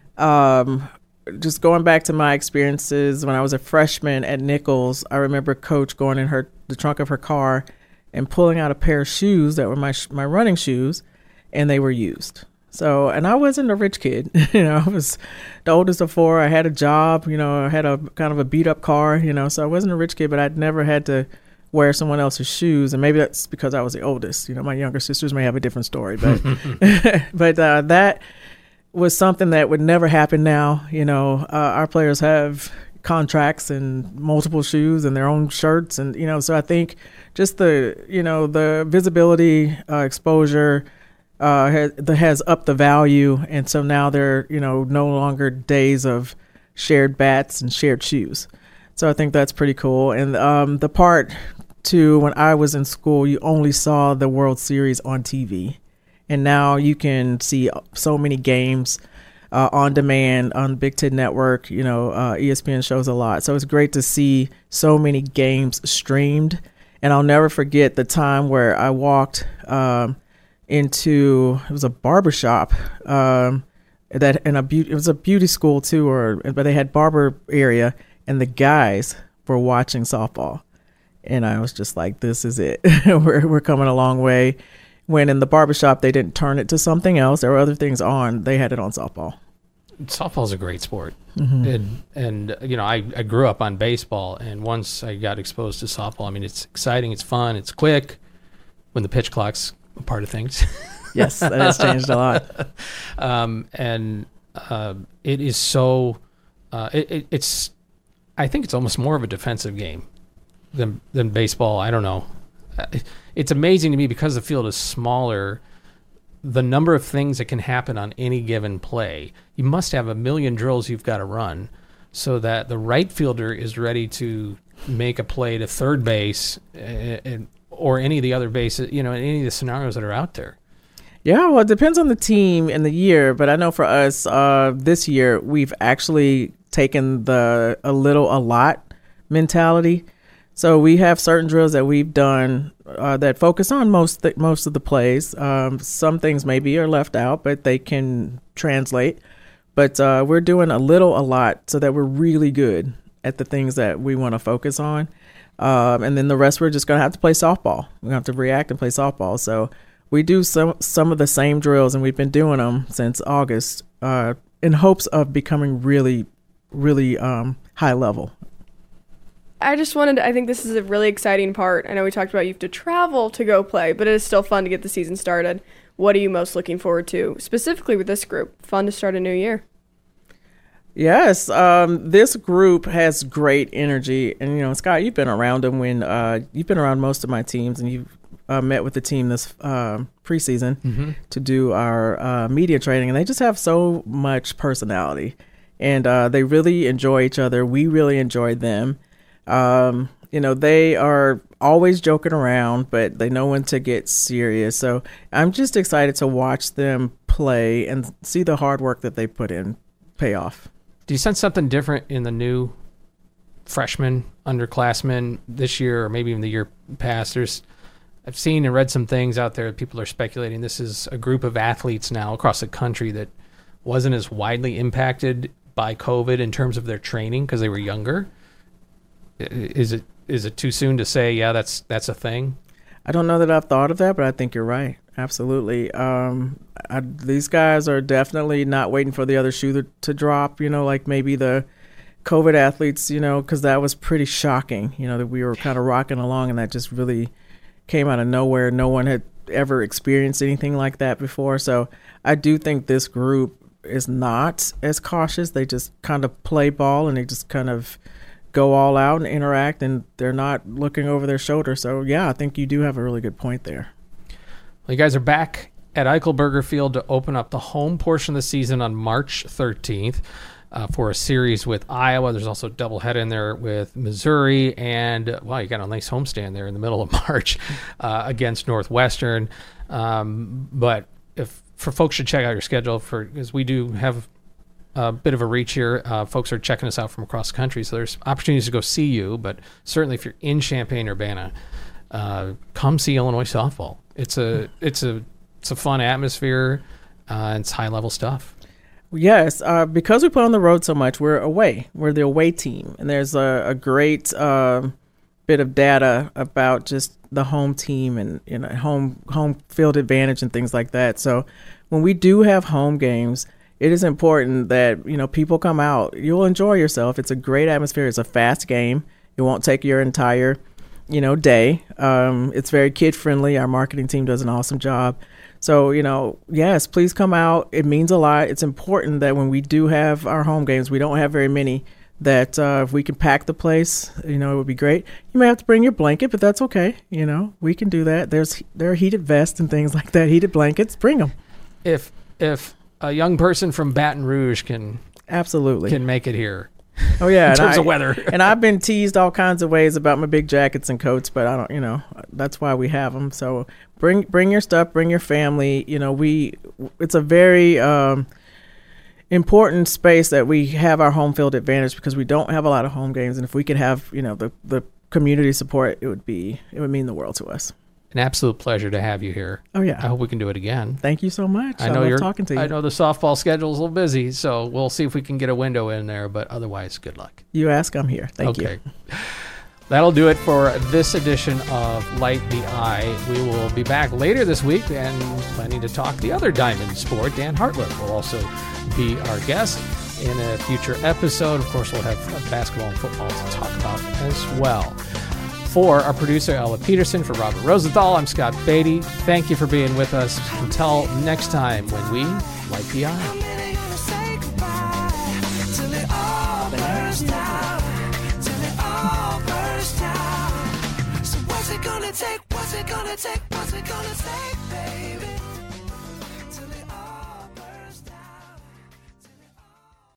Just going back to my experiences when I was a freshman at Nichols, I remember Coach going in the trunk of her car and pulling out a pair of shoes that were my running shoes, and they were used. So, and I wasn't a rich kid, you know, I was the oldest of four. I had a job, you know, I had a kind of a beat up car, you know, so I wasn't a rich kid, but I'd never had to wear someone else's shoes. And maybe that's because I was the oldest, you know, my younger sisters may have a different story, but, but that was something that would never happen now. You know, our players have contracts and multiple shoes and their own shirts. And, you know, so I think just the visibility, exposure, has upped the value, and so now they're, you know, no longer days of shared bats and shared shoes. So I think that's pretty cool. And the part too, when I was in school, you only saw the World Series on TV, and now you can see so many games on demand on Big Ten Network. You know, ESPN shows a lot, so it's great to see so many games streamed. And I'll never forget the time where I walked it was a barbershop it was a beauty school too, but they had barber area, and the guys were watching softball, and I was just like, this is it. we're coming a long way. When in the barbershop they didn't turn it to something else, there were other things on, they had it on softball. Softball's a great sport. Mm-hmm. And you know, I grew up on baseball, and once I got exposed to softball, I mean, it's exciting, it's fun, it's quick when the pitch clock's a part of things. Yes, that has changed a lot. It is so it's I think it's almost more of a defensive game than baseball. I don't know. It's amazing to me because the field is smaller, the number of things that can happen on any given play. You must have a million drills you've got to run so that the right fielder is ready to make a play to third base or any of the other bases, you know, in any of the scenarios that are out there. Yeah, well, it depends on the team and the year, but I know for us this year, we've actually taken the a lot mentality. So we have certain drills that we've done that focus on most of the plays. Some things maybe are left out, but they can translate. But we're doing a lot so that we're really good at the things that we want to focus on. And then the rest, we're just going to have to play softball. We're going to have to react and play softball. So we do some of the same drills, and we've been doing them since August in hopes of becoming really, really high level. I think this is a really exciting part. I know we talked about you have to travel to go play, but it is still fun to get the season started. What are you most looking forward to, specifically with this group? Fun to start a new year. Yes, this group has great energy, and Scott, you've been around them when you've been around most of my teams, and you've met with the team this preseason to do our media training, and they just have so much personality, and they really enjoy each other. We really enjoy them. They are always joking around, but they know when to get serious. So I'm just excited to watch them play and see the hard work that they put in pay off. Do you sense something different in the new freshmen, underclassmen this year, or maybe even the year past? I've seen and read some things out there. People are speculating this is a group of athletes now across the country that wasn't as widely impacted by COVID in terms of their training because they were younger. Is it too soon to say, yeah, that's a thing? I don't know that I've thought of that, but I think you're right. Absolutely. These guys are definitely not waiting for the other shoe to drop, like maybe the COVID athletes, because that was pretty shocking, that we were kind of rocking along and that just really came out of nowhere. No one had ever experienced anything like that before. So I do think this group is not as cautious. They just kind of play ball and they just kind of go all out and interact, and they're not looking over their shoulder. So, yeah, I think you do have a really good point there. Well, you guys are back at Eichelberger Field to open up the home portion of the season on March 13th for a series with Iowa. There's also a doubleheader in there with Missouri, and, wow, you got a nice homestand there in the middle of March against Northwestern. But for folks should check out your schedule because we do have a bit of a reach here. Folks are checking us out from across the country, so there's opportunities to go see you. But certainly, if you're in Champaign-Urbana, come see Illinois softball. It's a fun atmosphere. It's high level stuff. Yes, because we play on the road so much, we're away. We're the away team, and there's a great bit of data about just the home team and home field advantage and things like that. So when we do have home games, it is important that, people come out. You'll enjoy yourself. It's a great atmosphere. It's a fast game. It won't take your entire, day. It's very kid friendly. Our marketing team does an awesome job. So, yes, please come out. It means a lot. It's important that when we do have our home games, we don't have very many, that if we can pack the place, it would be great. You may have to bring your blanket, but that's okay. We can do that. There are heated vests and things like that, heated blankets. Bring them. If a young person from Baton Rouge can make it here. Oh yeah, in terms of weather. And I've been teased all kinds of ways about my big jackets and coats, but I don't. That's why we have them. So bring your stuff, bring your family. It's a very important space that we have our home field advantage because we don't have a lot of home games, and if we could have the community support, it would mean the world to us. An absolute pleasure to have you here. Oh, yeah. I hope we can do it again. Thank you so much. I know love talking to you. I know the softball schedule is a little busy, so we'll see if we can get a window in there, but otherwise, good luck. You ask, I'm here. Thank you. Okay. That'll do it for this edition of Light the Eye. We will be back later this week and planning to talk the other diamond sport. Dan Hartliff will also be our guest in a future episode. Of course, we'll have basketball and football to talk about as well. For our producer, Ella Peterson, for Robert Rosenthal, I'm Scott Beatty. Thank you for being with us. Until next time when we light the eye. What's it gonna take?